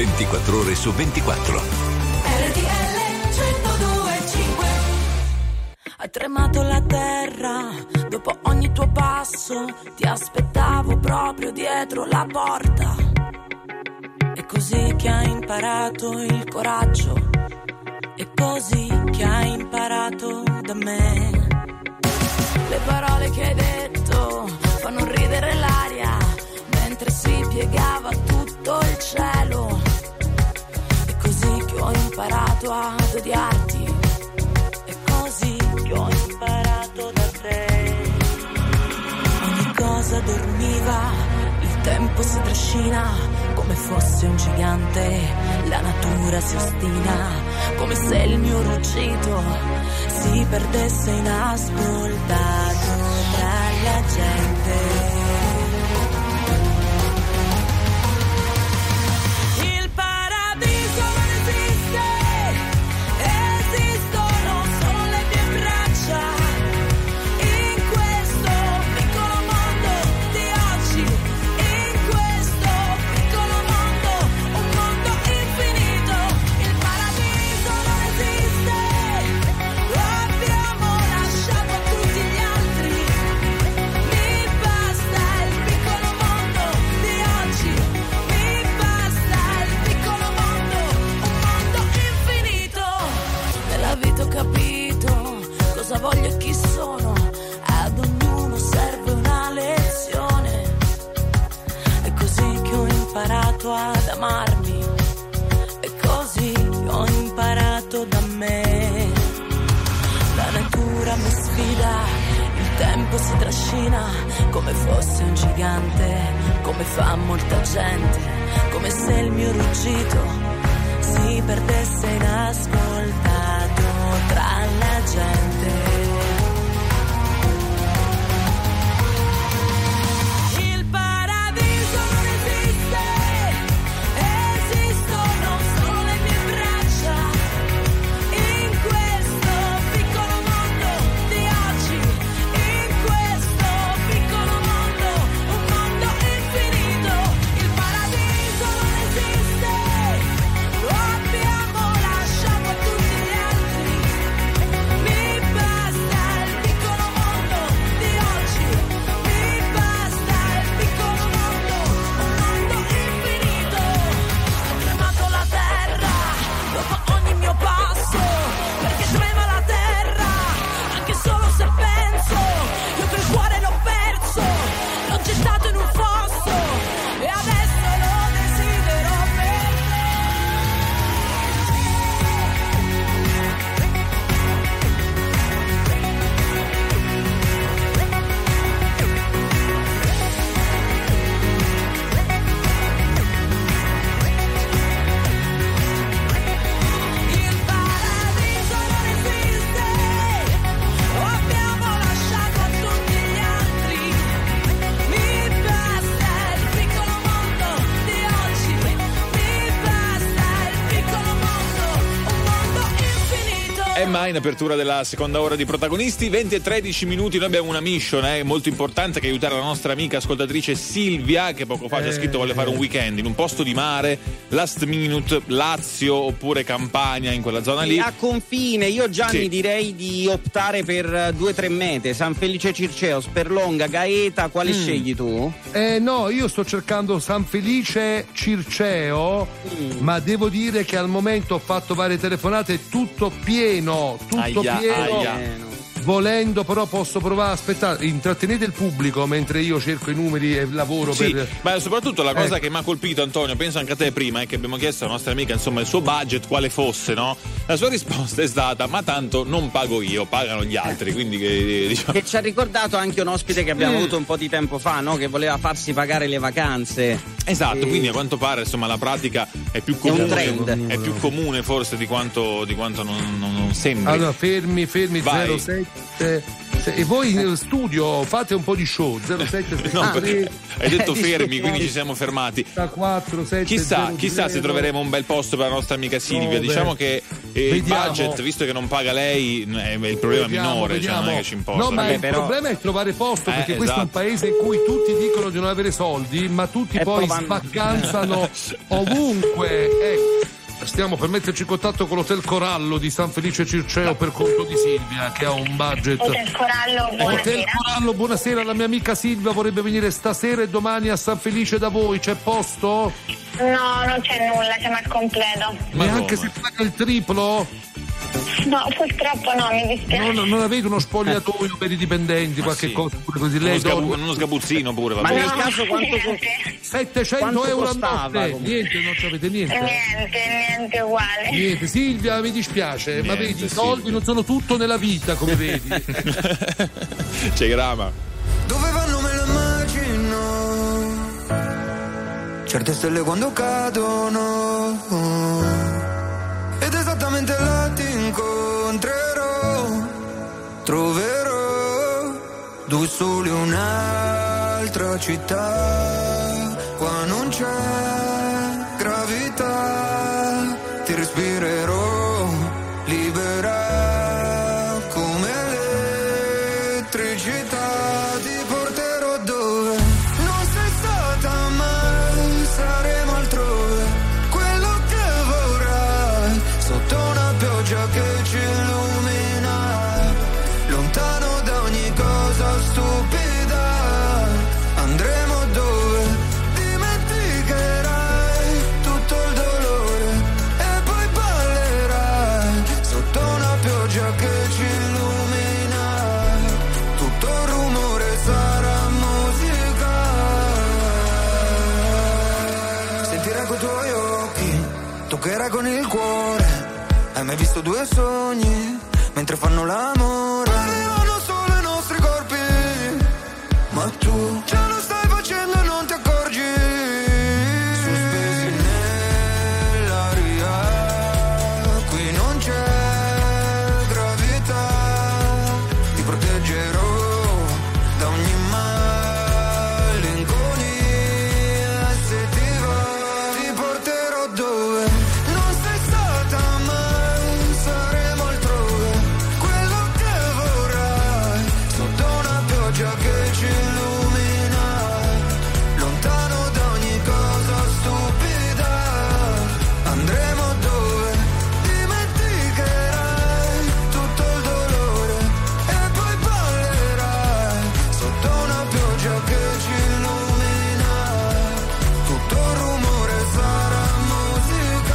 24 ore su 24. RTL 102.5. I tremato la terra, dopo ogni tuo passo ti aspettavo proprio dietro la porta. È così che hai imparato il coraggio, è così che hai imparato da me. Le parole che hai detto fanno ridere l'aria mentre si piegava tutto il cielo. È così che ho imparato ad odiarti, è così che ho imparato da te. Ogni cosa dormiva, il tempo si trascina come fosse un gigante, la natura si ostina come se il mio ruggito si perdesse inascoltato tra la gente. Il paradiso non esiste, esistono solo le mie braccia. In questo piccolo mondo di oggi, in questo piccolo mondo, un mondo infinito. Il paradiso non esiste, lo abbiamo lasciato a tutti gli altri. Mi basta il piccolo mondo di oggi, mi basta il piccolo mondo, un mondo infinito. Nella vita ho capito cosa voglio e chi sono, ad ognuno serve una lezione. È così che ho imparato ad amarmi, è così che ho imparato da me. La natura mi sfida, il tempo si trascina come fosse un gigante, come fa molta gente, come se il mio ruggito si perdesse inascoltato tra la gente. Il paradiso non esiste, esistono solo le mie braccia. In questo piccolo mondo di oggi, in questo piccolo mondo, un mondo infinito. Il paradiso non esiste, lo abbiamo lasciato a tutti gli altri. Mi basta il piccolo mondo di oggi, mi basta il piccolo mondo, un mondo infinito. Ho tremato la terra dopo ogni mio passo, perché trema la terra anche solo se penso. Io che il cuore l'ho perso, l'ho gettato in un fosso e adesso lo desidero per te. Il paradiso non esiste, lo abbiamo lasciato a tutti gli altri. Mi basta il piccolo mondo di oggi, mi basta il piccolo mondo, un mondo infinito. Emma in apertura della seconda ora di Protagonisti, 20 e 13 minuti. Noi abbiamo una mission molto importante che aiutare la nostra amica ascoltatrice Silvia, che poco fa ci ha scritto vuole fare un weekend in un posto di mare, last minute, Lazio oppure Campania, in quella zona lì. A confine, io Gianni Sì. direi di optare per 2-3 mete, San Felice Circeo, Sperlonga, Gaeta, quale scegli tu? No, io sto cercando San Felice Circeo, ma devo dire che al momento ho fatto varie telefonate, tutto pieno, tutto pieno. Volendo però posso provare, aspettate, intrattenete il pubblico mentre io cerco i numeri e lavoro Sì, per... ma soprattutto la cosa che mi ha colpito, Antonio, penso anche a te prima, è che abbiamo chiesto alla nostra amica insomma il suo budget quale fosse, no? La sua risposta è stata: ma tanto non pago io, pagano gli altri, quindi diciamo... Che ci ha ricordato anche un ospite che abbiamo avuto un po' di tempo fa, no? Che voleva farsi pagare le vacanze. Esatto, quindi a quanto pare insomma la pratica è più comune, un trend. è più comune forse di quanto non sembri. Allora fermi Vai. 07 e voi in studio fate un po' di show 07 No, perché hai detto fermi, quindi ci siamo fermati. 4, 7, Chissà 0, se troveremo un bel posto per la nostra amica Silvia. Diciamo che il budget, visto che non paga lei, è il problema minore, cioè non è che ci importa. No, ma il problema è trovare posto, perché questo è un paese in cui tutti dicono di non avere soldi, ma tutti poi svacanzano ovunque. stiamo per metterci in contatto con l'Hotel Corallo di San Felice Circeo per conto di Silvia, che ha un budget. Hotel Corallo, buonasera. Hotel Corallo, buonasera, la mia amica Silvia vorrebbe venire stasera e domani a San Felice da voi, c'è posto? No, non c'è nulla, siamo al completo. Neanche se paga il triplo? No, purtroppo no, mi dispiace. Non avete uno spogliatoio per i dipendenti, qualche cosa pure così? Lei uno sgabuzzino pure, va ma bene. nel caso quanto 700 quanto euro costava, a notte? comunque? Niente, non avete niente. Niente uguale. Niente, Silvia, mi dispiace, ma vedi, i soldi non sono tutto nella vita, come vedi. C'è grama. Dove vanno me lo immagino, certe stelle quando cadono, ed esattamente là ti incontrerò, troverò due soli un'altra città, qua non c'è gravità, ti respirerò libera come elettricità, ti porterò dove non sei stata mai, saremo altrove, quello che vorrai, sotto una pioggia che ci illumina, lontano da ogni cosa stupida, andremo dove dimenticherai tutto il dolore e poi ballerai, sotto una pioggia che ci illumina, tutto il rumore sarà musica, sentirai coi tuoi occhi, toccherai con il cuore, hai mai visto due sogni mentre fanno l'amore? Arrivano solo i nostri corpi, ma tu già lo stai facendo e non ti accorgi. Sospesi nell'aria, qui non c'è gravità, ti proteggerò da ogni malinconia, se ti va ti porterò dove non sei stata mai, saremo altrove, quello che vorrai, sotto una pioggia che ci illumina, lontano da ogni cosa stupida, andremo dove dimenticherai tutto il dolore e poi ballerai, sotto una pioggia che ci illumina, tutto il rumore sarà musica.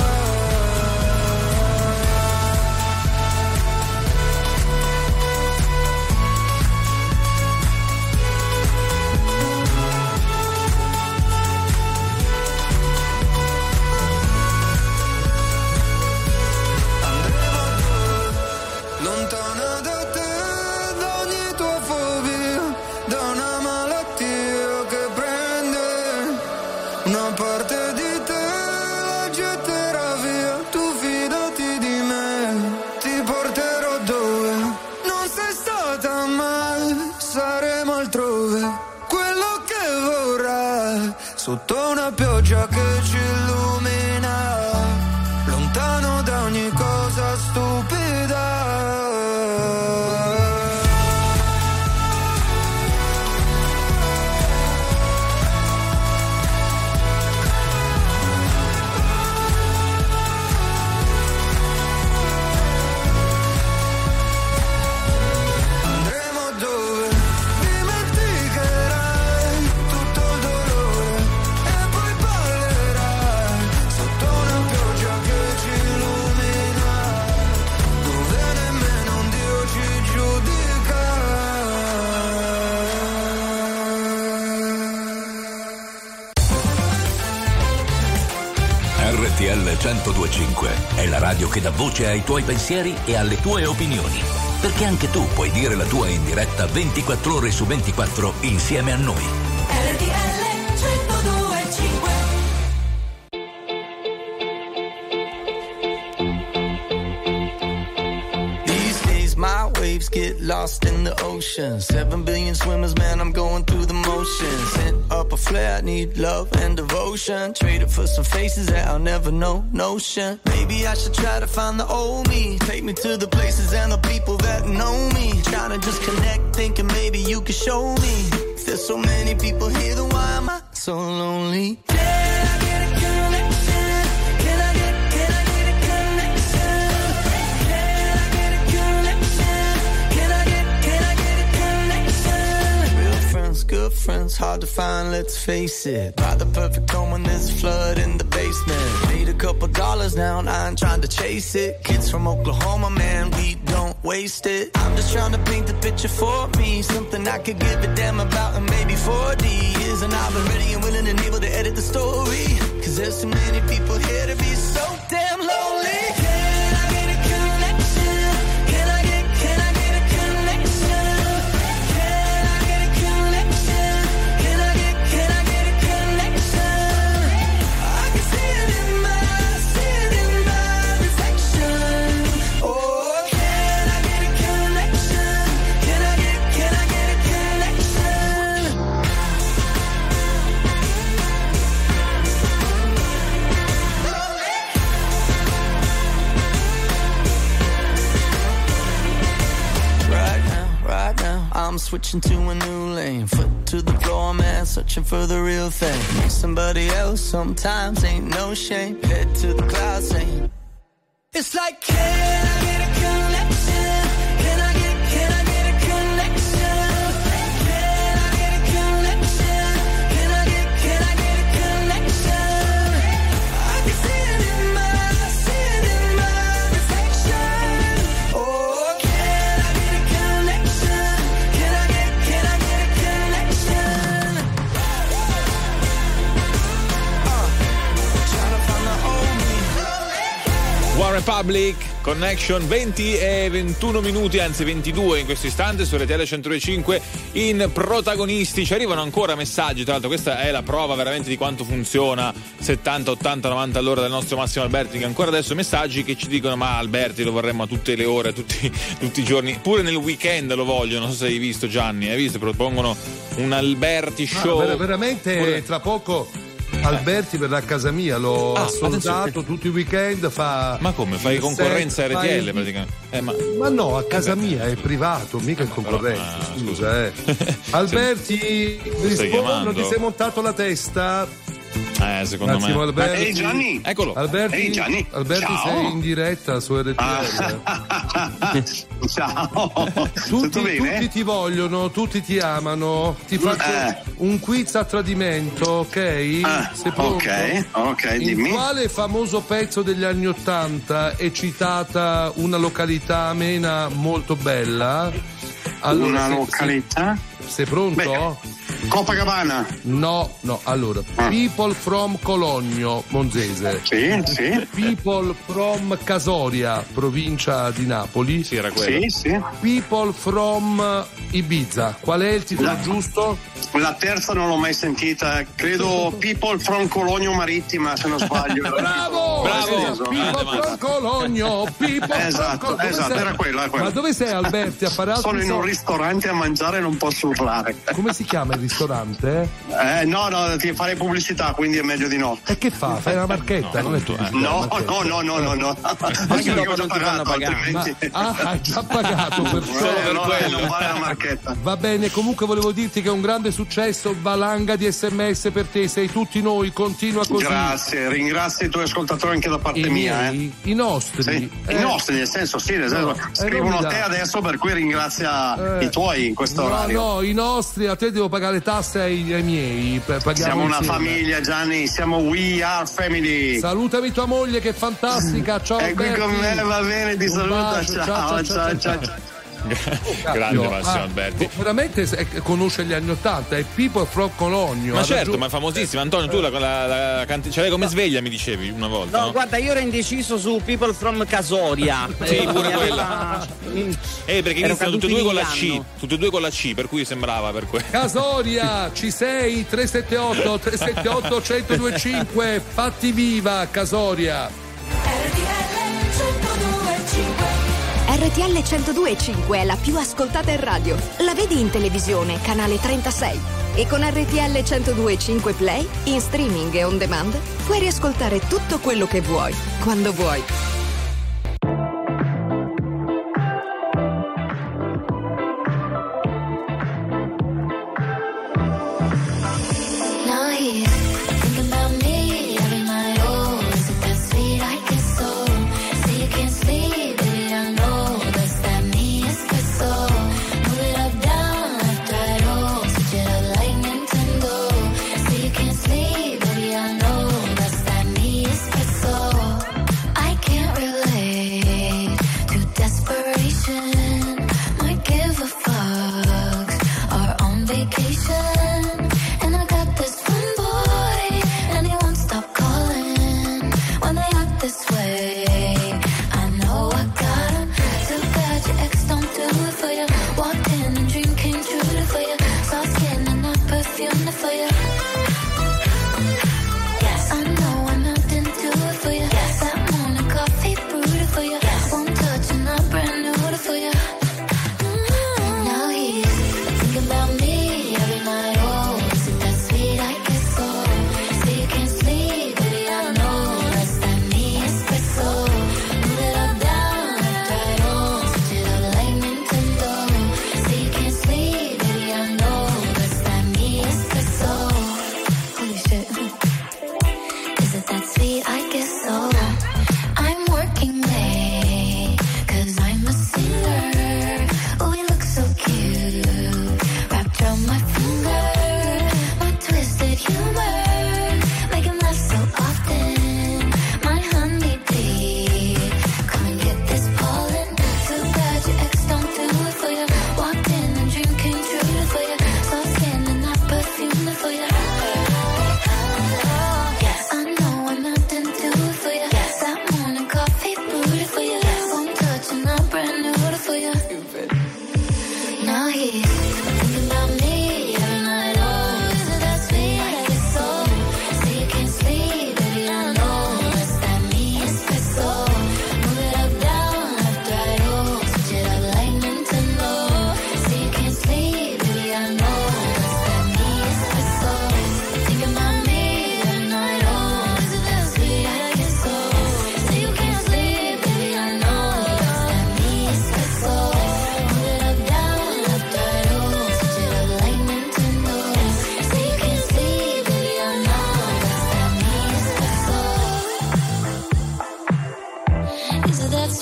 Lontana da te, da ogni tua fobia, da una malattia che prende una parte di te, la getterà via, tu fidati di me, ti porterò dove non sei stata mai, saremo altrove, quello che vorrai, sotto una pioggia che ci illumina, lontano da ogni cosa stupida. Andremo dove dimenticherai tutto il dolore e poi ballerai, sotto una pioggia che ci illumina, dove nemmeno un Dio ci giudica. RTL 1025 è la radio che dà voce ai tuoi pensieri e alle tue opinioni. Perché anche tu puoi dire la tua in diretta 24 ore su 24 insieme a noi. RTL 1025. These days my waves get lost in the ocean. 7 billion swimmers, man, I'm going through the motions. Sent up a flare, I need love and devotion. Traded for some faces that I'll never know, notion. Maybe I should try to find the old me. Take me to the places and the people that know me. Trying to just connect, thinking maybe you could show me. If there's so many people here, then why am I so lonely? Can I get a connection? Can I get difference, hard to find, let's face it. Buy the perfect home when there's a flood in the basement. Made a couple dollars now and I ain't trying to chase it. Kids from Oklahoma, man, we don't waste it. I'm just trying to paint the picture for me, something I could give a damn about in maybe 40 years. And I've been ready and willing and able to edit the story, cause there's too many people here to be so damn lonely. I'm switching to a new lane, foot to the floor, man, searching for the real thing. Meet somebody else sometimes, ain't no shame. Head to the clouds, saying it's like, can I get a connection? Can I get a connection? Can I get a connection? Can I get a connection? I can see it in my reflection. Oh, can I get a connection? Can I get a connection? Trying to find the old me. One Republic, Connection, 20 e 21 minuti, anzi 22 in questo istante su RTL 102.5 in protagonisti. Ci arrivano ancora messaggi, tra l'altro questa è la prova veramente di quanto funziona 70, 80, 90 all'ora del nostro Massimo Alberti, che ancora adesso messaggi che ci dicono ma Alberti lo vorremmo a tutte le ore, tutti i giorni, pure nel weekend lo vogliono. Non so se hai visto, Gianni, hai visto? Propongono un Alberti show. Veramente pure... tra poco Alberti verrà a casa mia, l'ho assoldato tutti i weekend. Ma come? Fai concorrenza a RTL praticamente? Ma no, a casa mia è privato, mica è concorrenza. Scusa, Alberti, rispondo, ti sei montato la testa? Secondo me. Alberti. Ehi Gianni, eccolo. Alberti, Gianni. Alberti, ciao. sei in diretta su RTL. Ciao. Tutti ti vogliono, tutti ti amano. Ti faccio un quiz a tradimento, ok? Sei pronto? Ok, dimmi. In quale famoso pezzo degli anni '80 è citata una località amena molto bella? Allora, una località? Sei pronto? Copacabana. No, allora People from Cologno, Monzese. Sì. People from Casoria, provincia di Napoli. Sì, era quello. Sì. People from Ibiza. Qual è il titolo giusto? La terza non l'ho mai sentita, credo People from Cologno Marittima, se non sbaglio. Bravo! People from Cologno, Esatto, era quella. Ma dove sei, Alberti? A fare sono in un ristorante a mangiare e non posso urlare. Come si chiama il ristorante? No, ti farei pubblicità, quindi è meglio di no. E che fa? Fai una marchetta? Non è tu. No. Anche perché ho già pagato, altrimenti. Hai già pagato per quello. Non vale la marchetta. Va bene, comunque volevo dirti che è un grande successo, valanga di SMS per te, sei tutti noi, continua così. Grazie, ringrazio i tuoi ascoltatori anche da parte mia. I nostri. Sì, i nostri, nel senso, scrivono a te adesso, per cui ringrazia i tuoi in questo orario. No, i nostri, a te devo pagare tasse ai miei. Siamo una famiglia, Gianni, siamo We Are Family. Salutami tua moglie che è fantastica, ciao. È qui con me, va bene, ti saluta, ciao. Grande Massimo Alberti. Veramente conosce gli anni '80, è People from Cologno. Ma certo, ma è famosissima. Antonio, tu la canti, ce l'hai come sveglia, mi dicevi una volta. No, guarda, io ero indeciso su People from Casoria. Sì, pure quella. Perché iniziano tutte e due con la C. Tutte e due con la C, per cui sembrava per quello. Casoria, ci sei? 378 1025. Fatti viva, Casoria. RTL 102.5 è la più ascoltata in radio. La vedi in televisione, canale 36. E con RTL 102.5 Play, in streaming e on demand, puoi riascoltare tutto quello che vuoi, quando vuoi. Lightning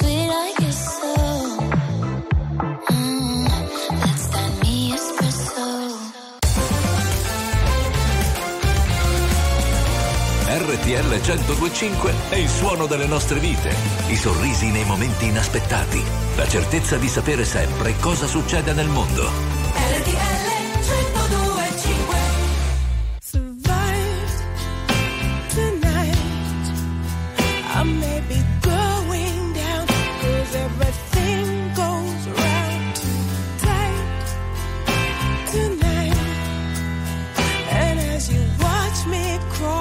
sweet, I guess so. That's that me espresso. RTL 102.5 è il suono delle nostre vite, i sorrisi nei momenti inaspettati, la certezza di sapere sempre cosa succede nel mondo. RTL 102.5. Survive tonight. I may be going down, 'cause everything goes round too tight tonight. And as you watch me crawl,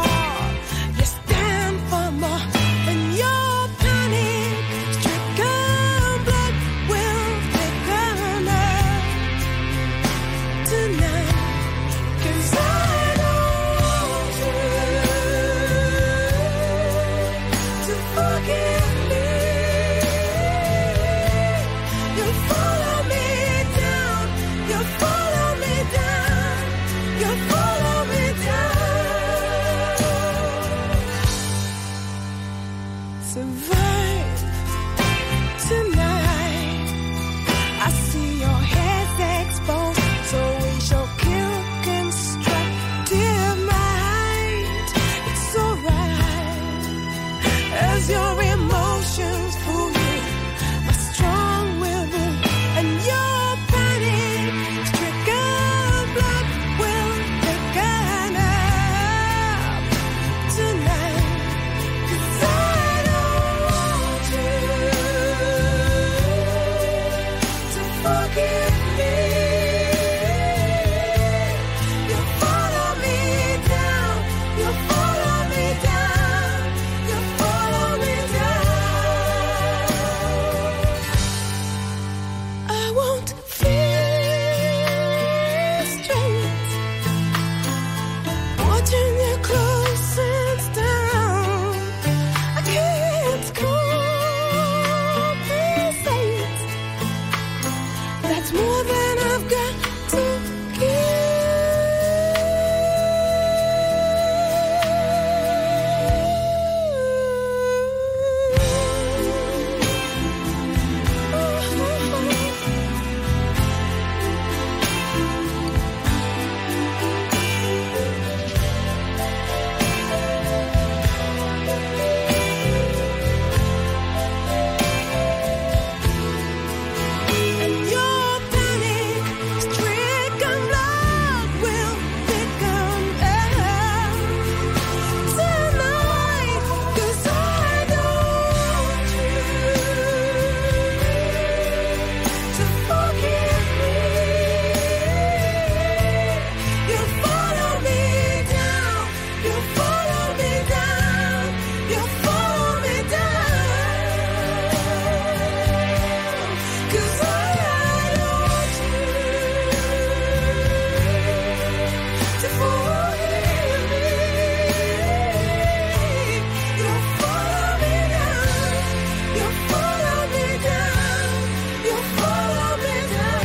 your emotions pull you, my strong will rule, and your panic-stricken blood will thicken up tonight. 'Cause I don't want you to forgive me. You follow me down, you follow me down, you follow me down. I won't feel straight watching you close and down. I can't compensate. That's more than I've got to and your panic-stricken blood will thicken up tonight. 'Cause I don't want you to forgive me. You follow me down, you follow me down, you follow me down. 'Cause I don't want you to forgive me. You follow me down, you follow me down, you follow me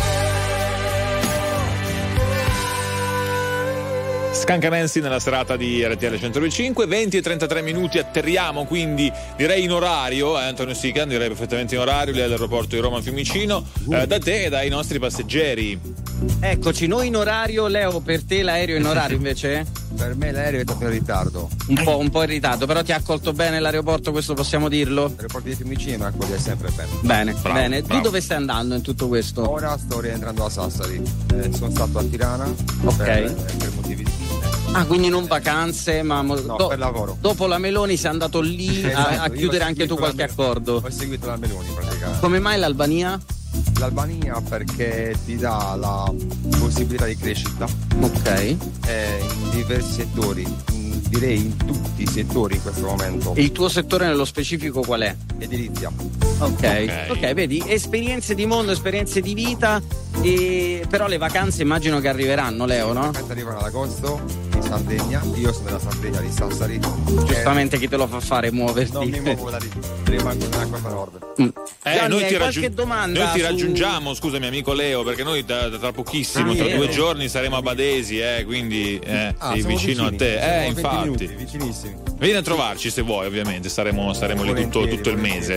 down. Skank Nancy nella serata di RTL 105, 20 e 33 minuti, atterriamo quindi direi in orario, Antonio Sican direi perfettamente in orario, lì all'aeroporto di Roma Fiumicino, da te e dai nostri passeggeri. Eccoci, noi in orario. Leo, per te l'aereo in orario invece? Per me l'aereo è stato in ritardo. Un po' in ritardo, però ti ha accolto bene l'aeroporto, questo possiamo dirlo? L'aeroporto di Fiumicino mi accoglie sempre bene. Bene, Bravo, bene. bravo. Tu dove stai andando in tutto questo? Ora sto rientrando a Sassari. Sono stato a Tirana. Ok. Per motivi di Ah, quindi non vacanze, ma no, per lavoro. dopo la Meloni sei andato lì Esatto, a io chiudere ho anche tu seguito qualche la- accordo. Ho seguito la Meloni praticamente. Come mai l'Albania? L'Albania perché ti dà la possibilità di crescita Ok. in diversi settori, direi in tutti i settori in questo momento. E il tuo settore nello specifico qual è? Edilizia. Ok, vedi, esperienze di mondo, esperienze di vita, però le vacanze immagino che arriveranno, Leo, no? Arrivano ad agosto in Sardegna, io sono della Sardegna di Sassari. Giustamente chi te lo fa fare muoverti? Non mi muovo da lì, rimango nella costa nord. Gianni, Noi hai ti, qualche domanda noi ti su- raggiungiamo, scusami amico Leo, perché noi tra pochissimo, tra 2 giorni saremo a Badesi, quindi sei siamo vicino a vicini, te. siamo a 20 Infatti. minuti, vicinissimi. Vieni a trovarci se vuoi, ovviamente, staremo lì tutto il mese.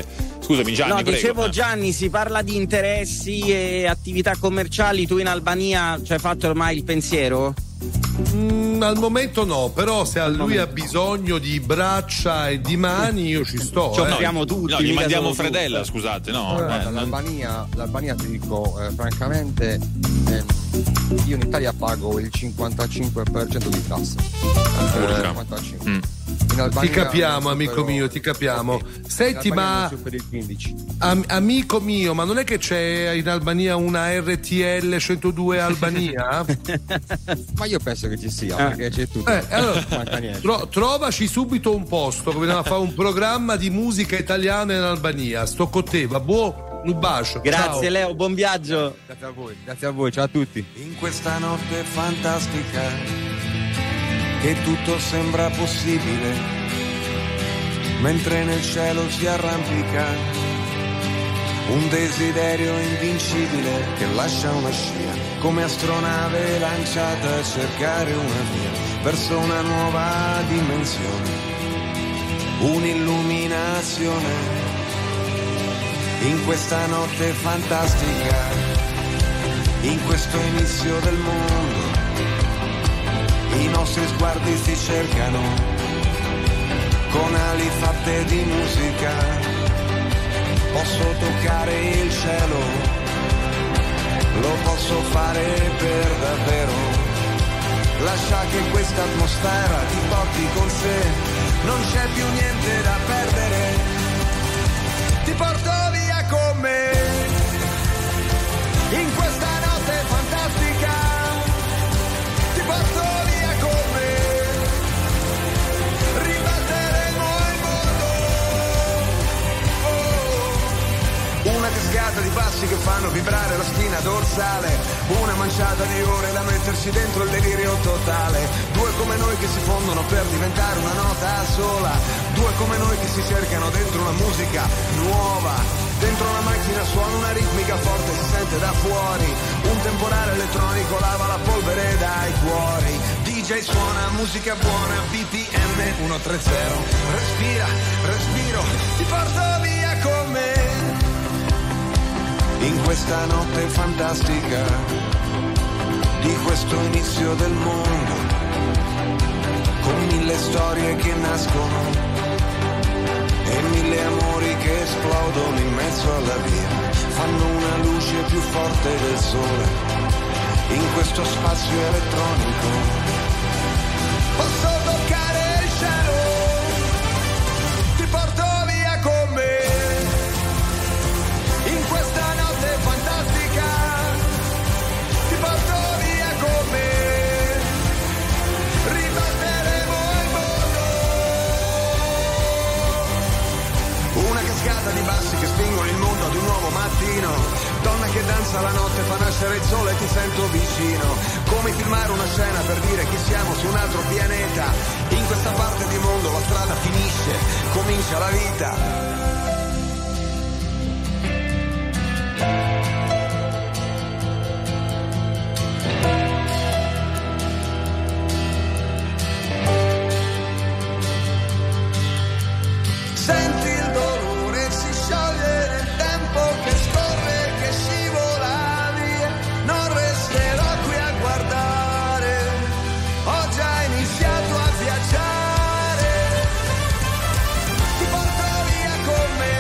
Scusami Gianni, no, prego. dicevo Gianni, si parla di interessi e attività commerciali, tu in Albania ci hai fatto ormai il pensiero? Al momento no, però se lui ha bisogno di braccia e di mani io ci sto. Ci offriamo tutti. No, gli mandiamo Fredella, scusate, no. L'Albania ti dico francamente, io in Italia pago il 55% di tasse. 55. Ti capiamo, amico mio, ti capiamo. Senti, ma amico mio, ma non è che c'è in Albania una RTL 102 Albania? Ma io penso che ci sia, perché c'è tutto. Allora, trovaci subito un posto, che veniamo a fare un programma di musica italiana in Albania. Sto con te, va buono? Un bacio. Grazie, ciao. Leo, buon viaggio. Grazie a voi, ciao a tutti. In questa notte fantastica che tutto sembra possibile, mentre nel cielo si arrampica un desiderio invincibile che lascia una scia, come astronave lanciata a cercare una via verso una nuova dimensione, un'illuminazione. In questa notte fantastica, in questo inizio del mondo, i nostri sguardi si cercano con ali fatte di musica. Posso toccare il cielo, lo posso fare per davvero. Lascia che questa atmosfera ti porti con sé, non c'è più niente da perdere. Ti porto via con me in questa notte fantastica. Ti porto via con me, ribatteremo il mondo. Una cascata di passi che fanno vibrare la spina dorsale, una manciata di ore da mettersi dentro il delirio totale. Due come noi che si fondono per diventare una nota sola, due come noi che si cercano dentro una musica nuova. Dentro una macchina suona una ritmica forte, si sente da fuori, un temporale elettronico lava la polvere dai cuori. DJ suona musica buona, BPM 130. Respira, respiro, ti porto via con me in questa notte fantastica di questo inizio del mondo, con mille storie che nascono e mille amori che esplodono in mezzo alla via, fanno una luce più forte del sole in questo spazio elettronico. Posso toccare il cielo, ti porto via con me in questa notte fantastica. Ti porto via con me, ribatteremo il mondo. Una cascata di bassi che spingono il mondo ad un nuovo mattino. Donna che danza la notte, fa nascere il sole e ti sento vicino. Come filmare una scena per dire che siamo su un altro pianeta. In questa parte di mondo la strada finisce, comincia la vita. Senti il dolore, si scioglie nel tempo che scorre, che scivola via. Non resterò qui a guardare, ho già iniziato a viaggiare. Ti porto via con me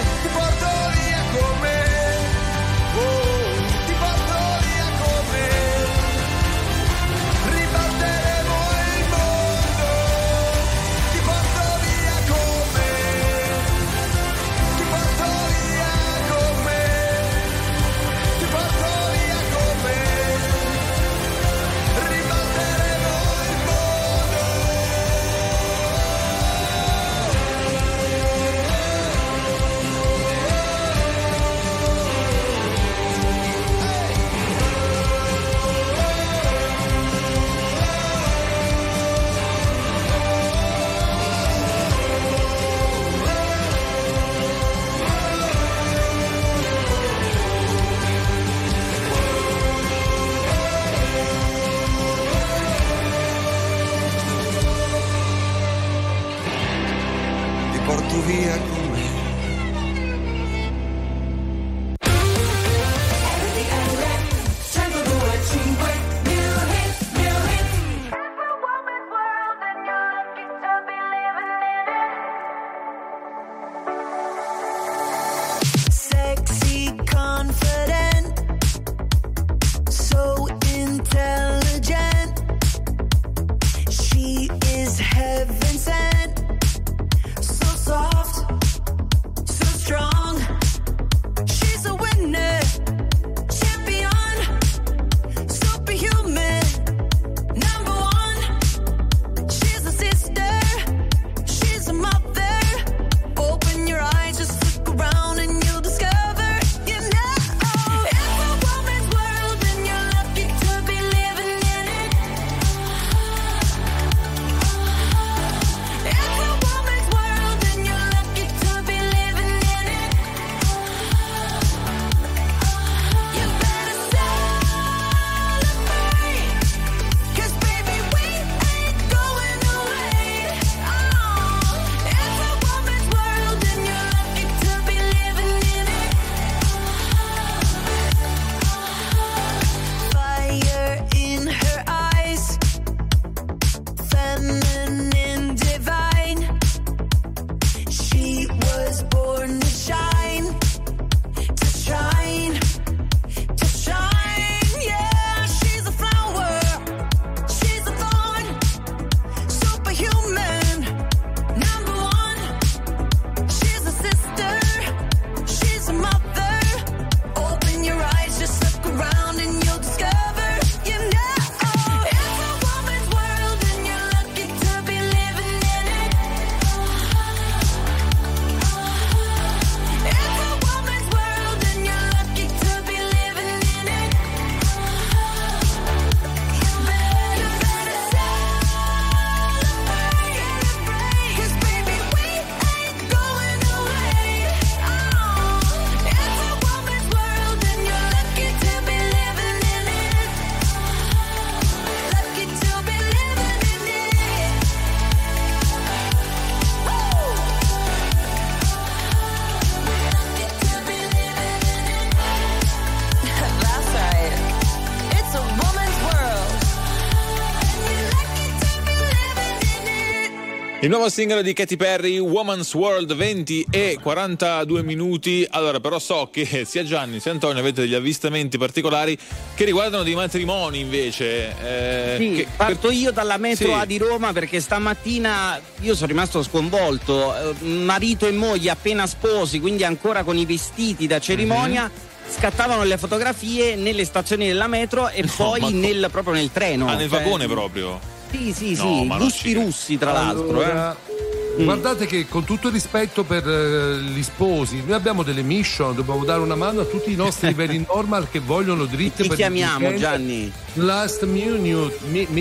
Il nuovo singolo di Katy Perry, Woman's World, 20 e 42 minuti. Allora, però so che sia Gianni sia Antonio avete degli avvistamenti particolari che riguardano dei matrimoni invece. Sì, parto io dalla metro A di Roma perché stamattina io sono rimasto sconvolto. Marito e moglie appena sposi, quindi ancora con i vestiti da cerimonia. Scattavano le fotografie nelle stazioni della metro e poi proprio nel treno. Nel vagone proprio? Sì, gusti russi tra l'altro. Guardate che con tutto il rispetto per gli sposi, noi abbiamo delle mission, dobbiamo dare una mano a tutti i nostri very normal che vogliono dritte. Ti chiamiamo Gianni? Last minute.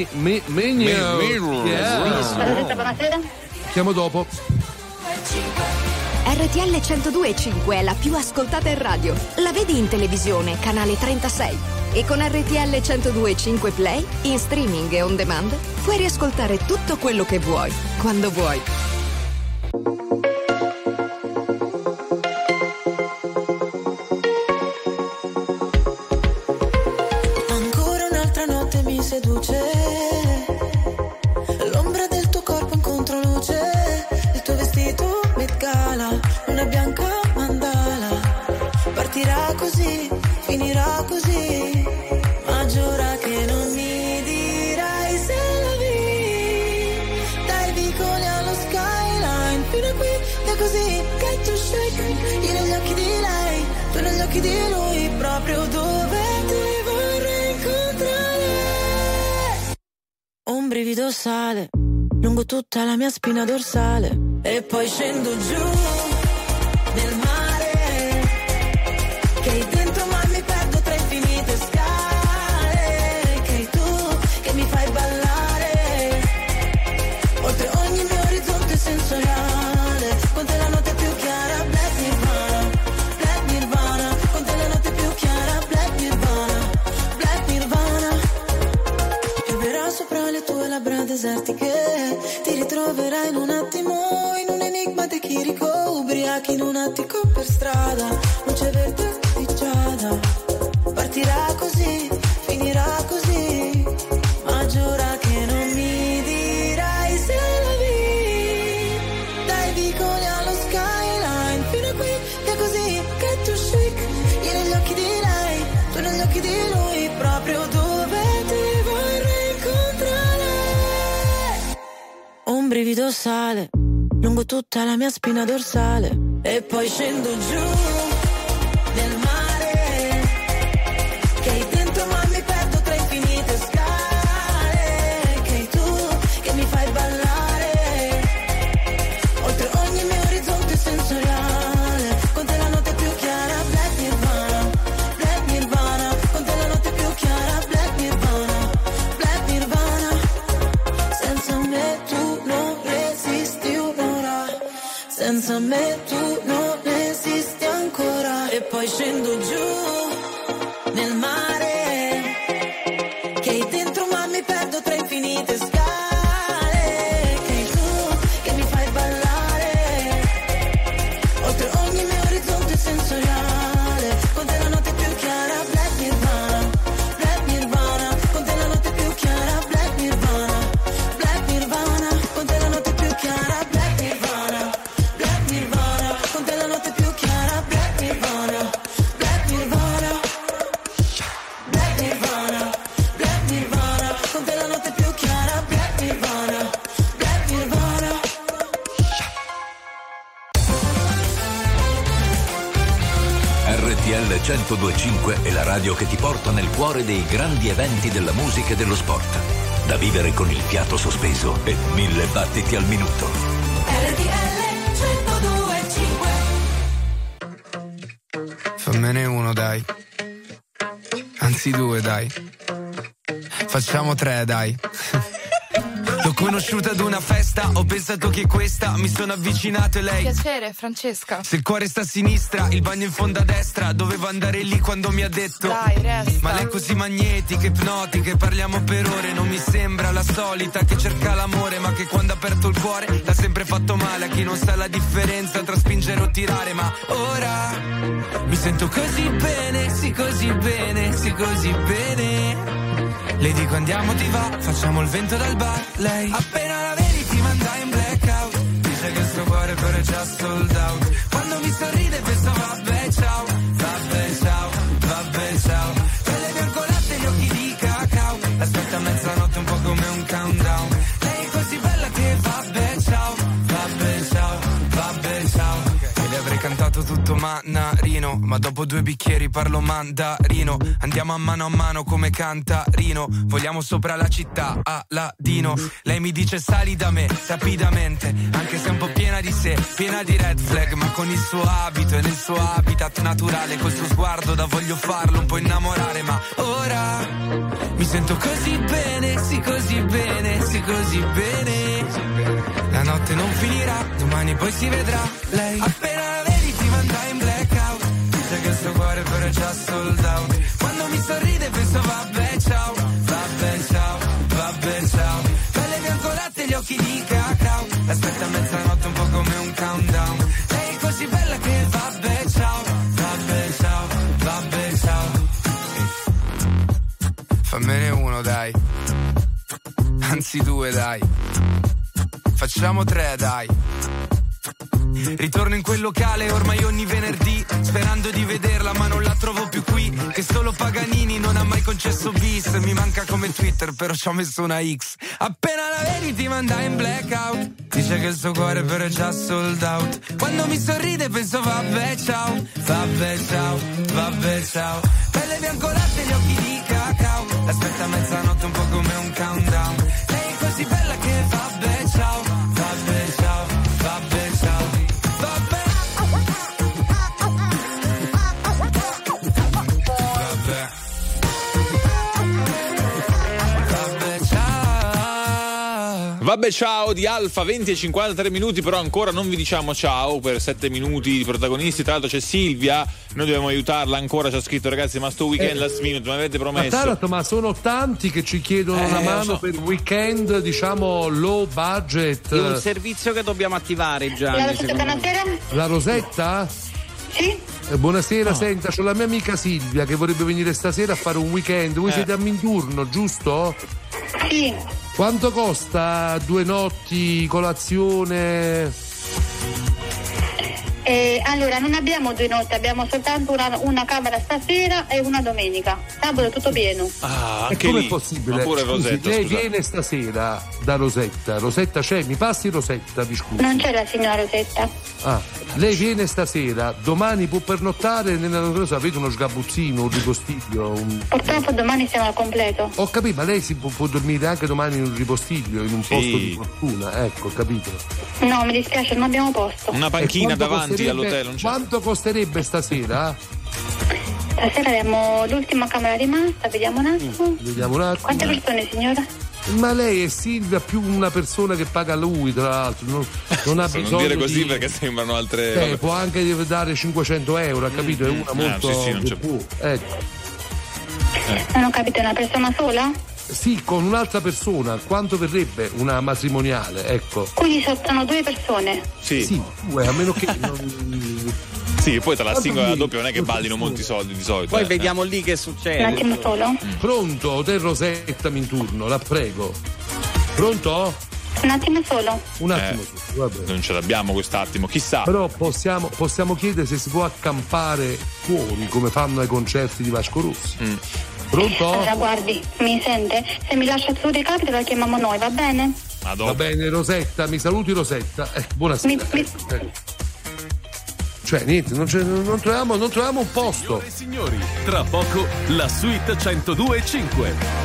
Buonasera. Chiamo dopo. RTL 102.5 è la più ascoltata in radio. La vedi in televisione, canale 36. E con RTL 102.5 Play, in streaming e on demand, puoi riascoltare tutto quello che vuoi, quando vuoi. Ancora un'altra notte mi seduce, l'ombra del tuo corpo in controluce, il tuo vestito Met Gala, una bianca mandala, partirà così, finirà così, ma giura che non mi dirai se la vi, dai vicoli allo skyline, fino a qui è così, che tu shake, io negli occhi di lei, tu negli occhi di lui, proprio dove ti vorrei incontrare. Un brivido sale lungo tutta la mia spina dorsale e poi scendo giù nel mare, che hai dentro ma mi perdo tra infinite scale, che hai tu che mi fai ballare oltre ogni mio orizzonte sensoriale, con te la notte più chiara, Black Nirvana, Black Nirvana, con te la notte più chiara, Black Nirvana, Black Nirvana. Pioverà sopra le tue labbra desertiche, ti ritroverai in un attimo in un enigma di Chirico, ubriachi in un attico per strada, luce verde di giada, partirà così, finirà così, ma giura che non mi dirai se la vi, dai vicoli allo skyline, fino a qui è così, che tu chic, io negli occhi di lei, tu negli occhi di lui, proprio dove ti vorrei incontrare. Un brivido sale lungo tutta la mia spina dorsale e poi scendo giù nel mare, che hai dentro ma mi perdo tra infinite scale, che hai tu che mi fai ballare oltre ogni mio orizzonte sensoriale, con te la notte più chiara, Black Nirvana, Black Nirvana, con te la notte più chiara, Black Nirvana, Black Nirvana. Senza me tu non resisti un'ora, senza me tu non esisti ancora, e poi scendo giù nel mare, che hai dentro ma mi perdo tra infinite scale, che hai tu che mi fai ballare oltre ogni mio orizzonte sensoriale, con te la notte più chiara, Black Nirvana, Black Nirvana, con te la notte più chiara, Black Nirvana, Black Nirvana, con te la notte più chiara, Black Nirvana, Black Nirvana, con te la notte più chiara, Black Nirvana, Black Nirvana, Black Nirvana, Black Nirvana, con te la notte più chiara, Black Nirvana, Black Nirvana. RTL 102.5 è la radio che ti porta nel cuore dei grandi eventi della musica e dello sport. Da vivere con il fiato sospeso e 1000 battiti al minuto. RTL 102.5. Fammene uno, dai. Anzi due, dai. Facciamo tre, dai. L'ho conosciuta ad una festa, ho pensato che questa, mi sono avvicinato e lei. Piacere, Francesca. Se il cuore sta a sinistra, il bagno in fondo a destra, dovevo andare lì quando mi ha detto. Dai, resta. Ma lei è così magnetica, ipnotica, parliamo per ore, non mi sembra la solita che cerca l'amore, ma che quando ha aperto il cuore l'ha sempre fatto male a chi non sa la differenza tra spingere o tirare, ma ora mi sento così bene, sì così bene, sì così bene. Le dico andiamo, ti va, facciamo il vento dal bar. Lei appena la vedi ti manda in blackout. cuore però è già sold out. Quando mi sorride penso vabbè ciao, vabbè ciao, vabbè ciao. Quelle biancolate e gli occhi di cacao, aspetta a mezzanotte un po' come un countdown. Lei è così bella che vabbè ciao, vabbè ciao, vabbè ciao. E le avrei cantato tutto manarino, ma dopo 2 bicchieri parlo mandarino. Andiamo a mano come canta Rino, vogliamo sopra la città a ladino. Lei mi dice sali da me rapidamente, anche se è un po' piena di sé, piena di red flag, ma con il suo abito e nel suo habitat naturale, col suo sguardo da voglio farlo un po' innamorare. Ma ora mi sento così bene, sì così bene, sì così bene. La notte non finirà, domani poi si vedrà. Lei appena la vedi ti manda in blackout, dice che il suo cuore però è già sold out. Quando mi sorride penso vabbè ciao, vabbè ciao, vabbè ciao. Belle biancolate e gli occhi di cacao, aspetta a mezzanotte un po' come un countdown. Lei è così bella che vabbè ciao, vabbè ciao, vabbè ciao. Fammene uno dai, anzi 2 dai, facciamo 3 dai. Ritorno in quel locale ormai ogni venerdì, sperando di vederla ma non la trovo più qui. Che solo Paganini non ha mai concesso bis. Mi manca come Twitter però ci ho messo una X. Appena la vedi ti manda in blackout, dice che il suo cuore però è già sold out. Quando mi sorride penso vabbè ciao, vabbè ciao, vabbè ciao. Belle biancolate e gli occhi di cacao, aspetta a mezzanotte un po' come un countdown. Lei è così bella che vabbè ciao, vabbè ciao, vabbè ciao. Vabbè ciao di Alfa, 20 e 53 minuti, però ancora non vi diciamo ciao per 7 minuti di protagonisti. Tra l'altro c'è Silvia, noi dobbiamo aiutarla ancora, ci ha scritto ragazzi ma sto weekend last minute, mi avete promesso. Ma sono tanti che ci chiedono una mano per weekend, diciamo low budget. È un servizio che dobbiamo attivare, Gianni. La Rosetta, buonasera. La Rosetta? Sì. Buonasera, senta, c'ho la mia amica Silvia che vorrebbe venire stasera a fare un weekend. Voi siete a Minturno, giusto? Sì. Quanto costa 2 notti, colazione? Allora, non abbiamo 2 notti, abbiamo soltanto una camera stasera e una domenica. Sabato tutto pieno. Ah, anche come lì. è possibile? Pure Rosetta, lei scusate. viene stasera da Rosetta. Rosetta c'è? Mi passi Rosetta, mi scusi. Non c'è la signora Rosetta. Ah, lei viene stasera, domani può pernottare nella cosa, avete uno sgabuzzino, un ripostiglio? Purtroppo domani siamo al completo. Ho capito, ma lei può dormire anche domani in un ripostiglio, in un posto di fortuna, ecco, capito? No, mi dispiace, non abbiamo posto. Una panchina davanti all'hotel, non c'è. Quanto costerebbe stasera? Stasera abbiamo l'ultima camera rimasta, vediamo un attimo. Vediamo un attimo. Quante persone, signora? Ma lei è Silvia più una persona che paga lui, tra l'altro, non ha bisogno. Non dire così perché sembrano altre. Può anche dare 500 euro, ha capito? È una molto. Sì, non c'è più. Ecco. Non ho capito, è una persona sola? Sì, con un'altra persona. Quanto verrebbe una matrimoniale? Ecco. Quindi sono 2 persone. Sì, a meno che non. Sì, poi tra la singola e la doppia non è che ballino molti soldi di solito. Poi vediamo lì che succede. Un attimo solo. Pronto, Hotel Rosetta Minturno, la prego. Pronto? Un attimo solo. Un attimo solo, vabbè. Non ce l'abbiamo quest'attimo, chissà. Però possiamo chiedere se si può accampare fuori come fanno ai concerti di Vasco Rossi. Pronto? Allora, guardi, mi sente? Se mi lascia il suo recapito la chiamiamo noi, va bene? Va bene, Rosetta, mi saluti Rosetta. Buonasera. Cioè, niente, non troviamo un posto. Signore e signori, tra poco la suite 102.5.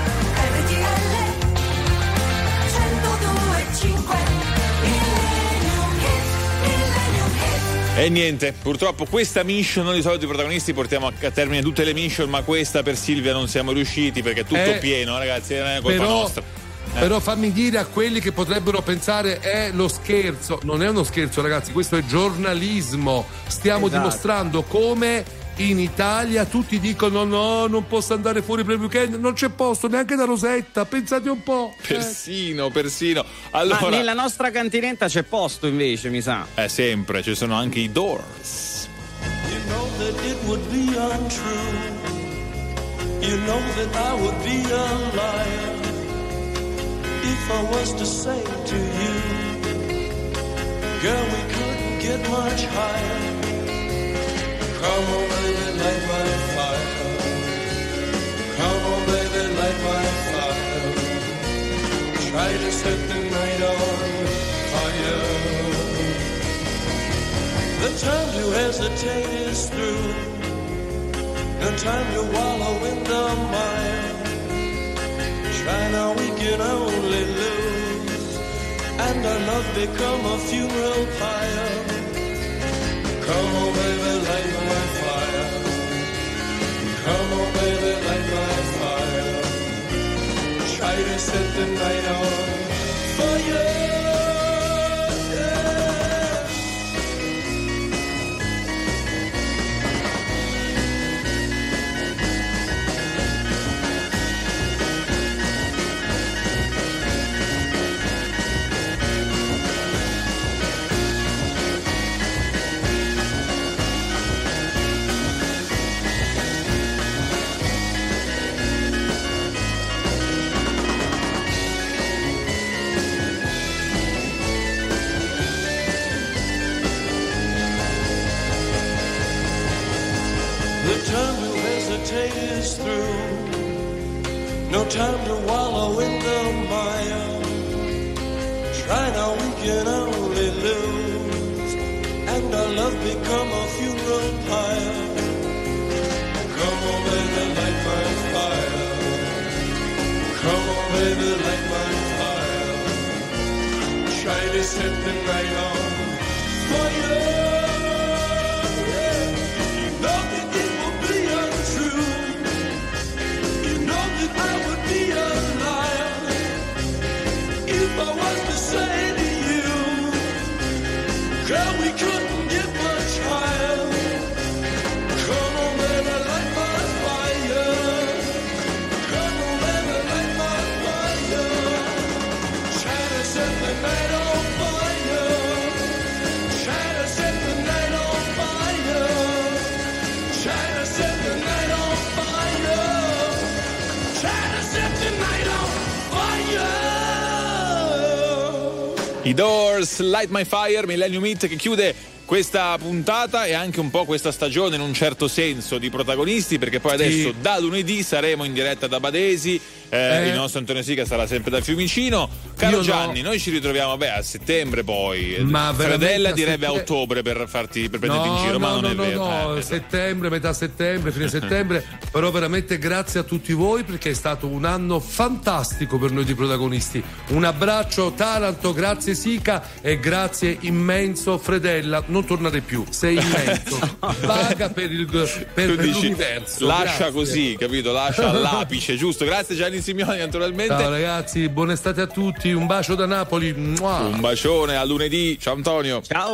E niente, purtroppo questa mission, noi di solito i protagonisti portiamo a termine tutte le mission, ma questa per Silvia non siamo riusciti perché è tutto pieno, ragazzi, non è colpa nostra. Però fammi dire a quelli che potrebbero pensare è lo scherzo, non è uno scherzo ragazzi, questo è giornalismo, stiamo dimostrando come in Italia tutti dicono no, non posso andare fuori per il weekend, non c'è posto neanche da Rosetta, pensate un po'. Persino. Allora, ma nella nostra cantinetta c'è posto invece, mi sa. Sempre, ci sono anche i Doors. You know that it would be untrue. You know that I would be a liar if I was to say to you, girl, we could couldn't get much higher. Come on, baby, light my fire. Come on, baby, light my fire. Try to set the night on fire. The time to hesitate is through. No time to wallow in the mire. Try now, we can only lose, and our love become a funeral pyre. Come on, baby, light my fire. Come on, baby, light my fire. Try to set the night on fire. Is through. No time to wallow in the mire. Try now, we can only lose, and our love become a funeral pyre. Come on, baby, light my fire. Come on, baby, light my fire. Try to set the night on fire. I was to say to you, girl, we couldn't get much higher. Come on, baby, light my fire. Come on, baby, light my fire. Try to set the night on fire. Try to set the night on fire. Try to set the night on fire. Try to set the night on fire. I Doors, Light My Fire, Millennium Hit, che chiude questa puntata e anche un po' questa stagione in un certo senso di protagonisti, perché poi adesso da lunedì saremo in diretta da Badesi, il nostro Antonio Sica sarà sempre da Fiumicino. Caro Gianni, noi ci ritroviamo a settembre, poi ma Fredella direbbe a ottobre per prenderti in giro, ma non è vero. No, settembre, metà settembre, fine settembre. Però veramente grazie a tutti voi, perché è stato un anno fantastico per noi di protagonisti. Un abbraccio Taranto, grazie Sica e grazie immenso Fredella. Non tornare più, sei immenso. Paga per l'universo. Lascia grazie. Così, capito? Lascia all'apice, giusto? Grazie Gianni Simioni, naturalmente. Ciao ragazzi, buona estate a tutti, un bacio da Napoli. Un bacione, a lunedì. Ciao Antonio. Ciao.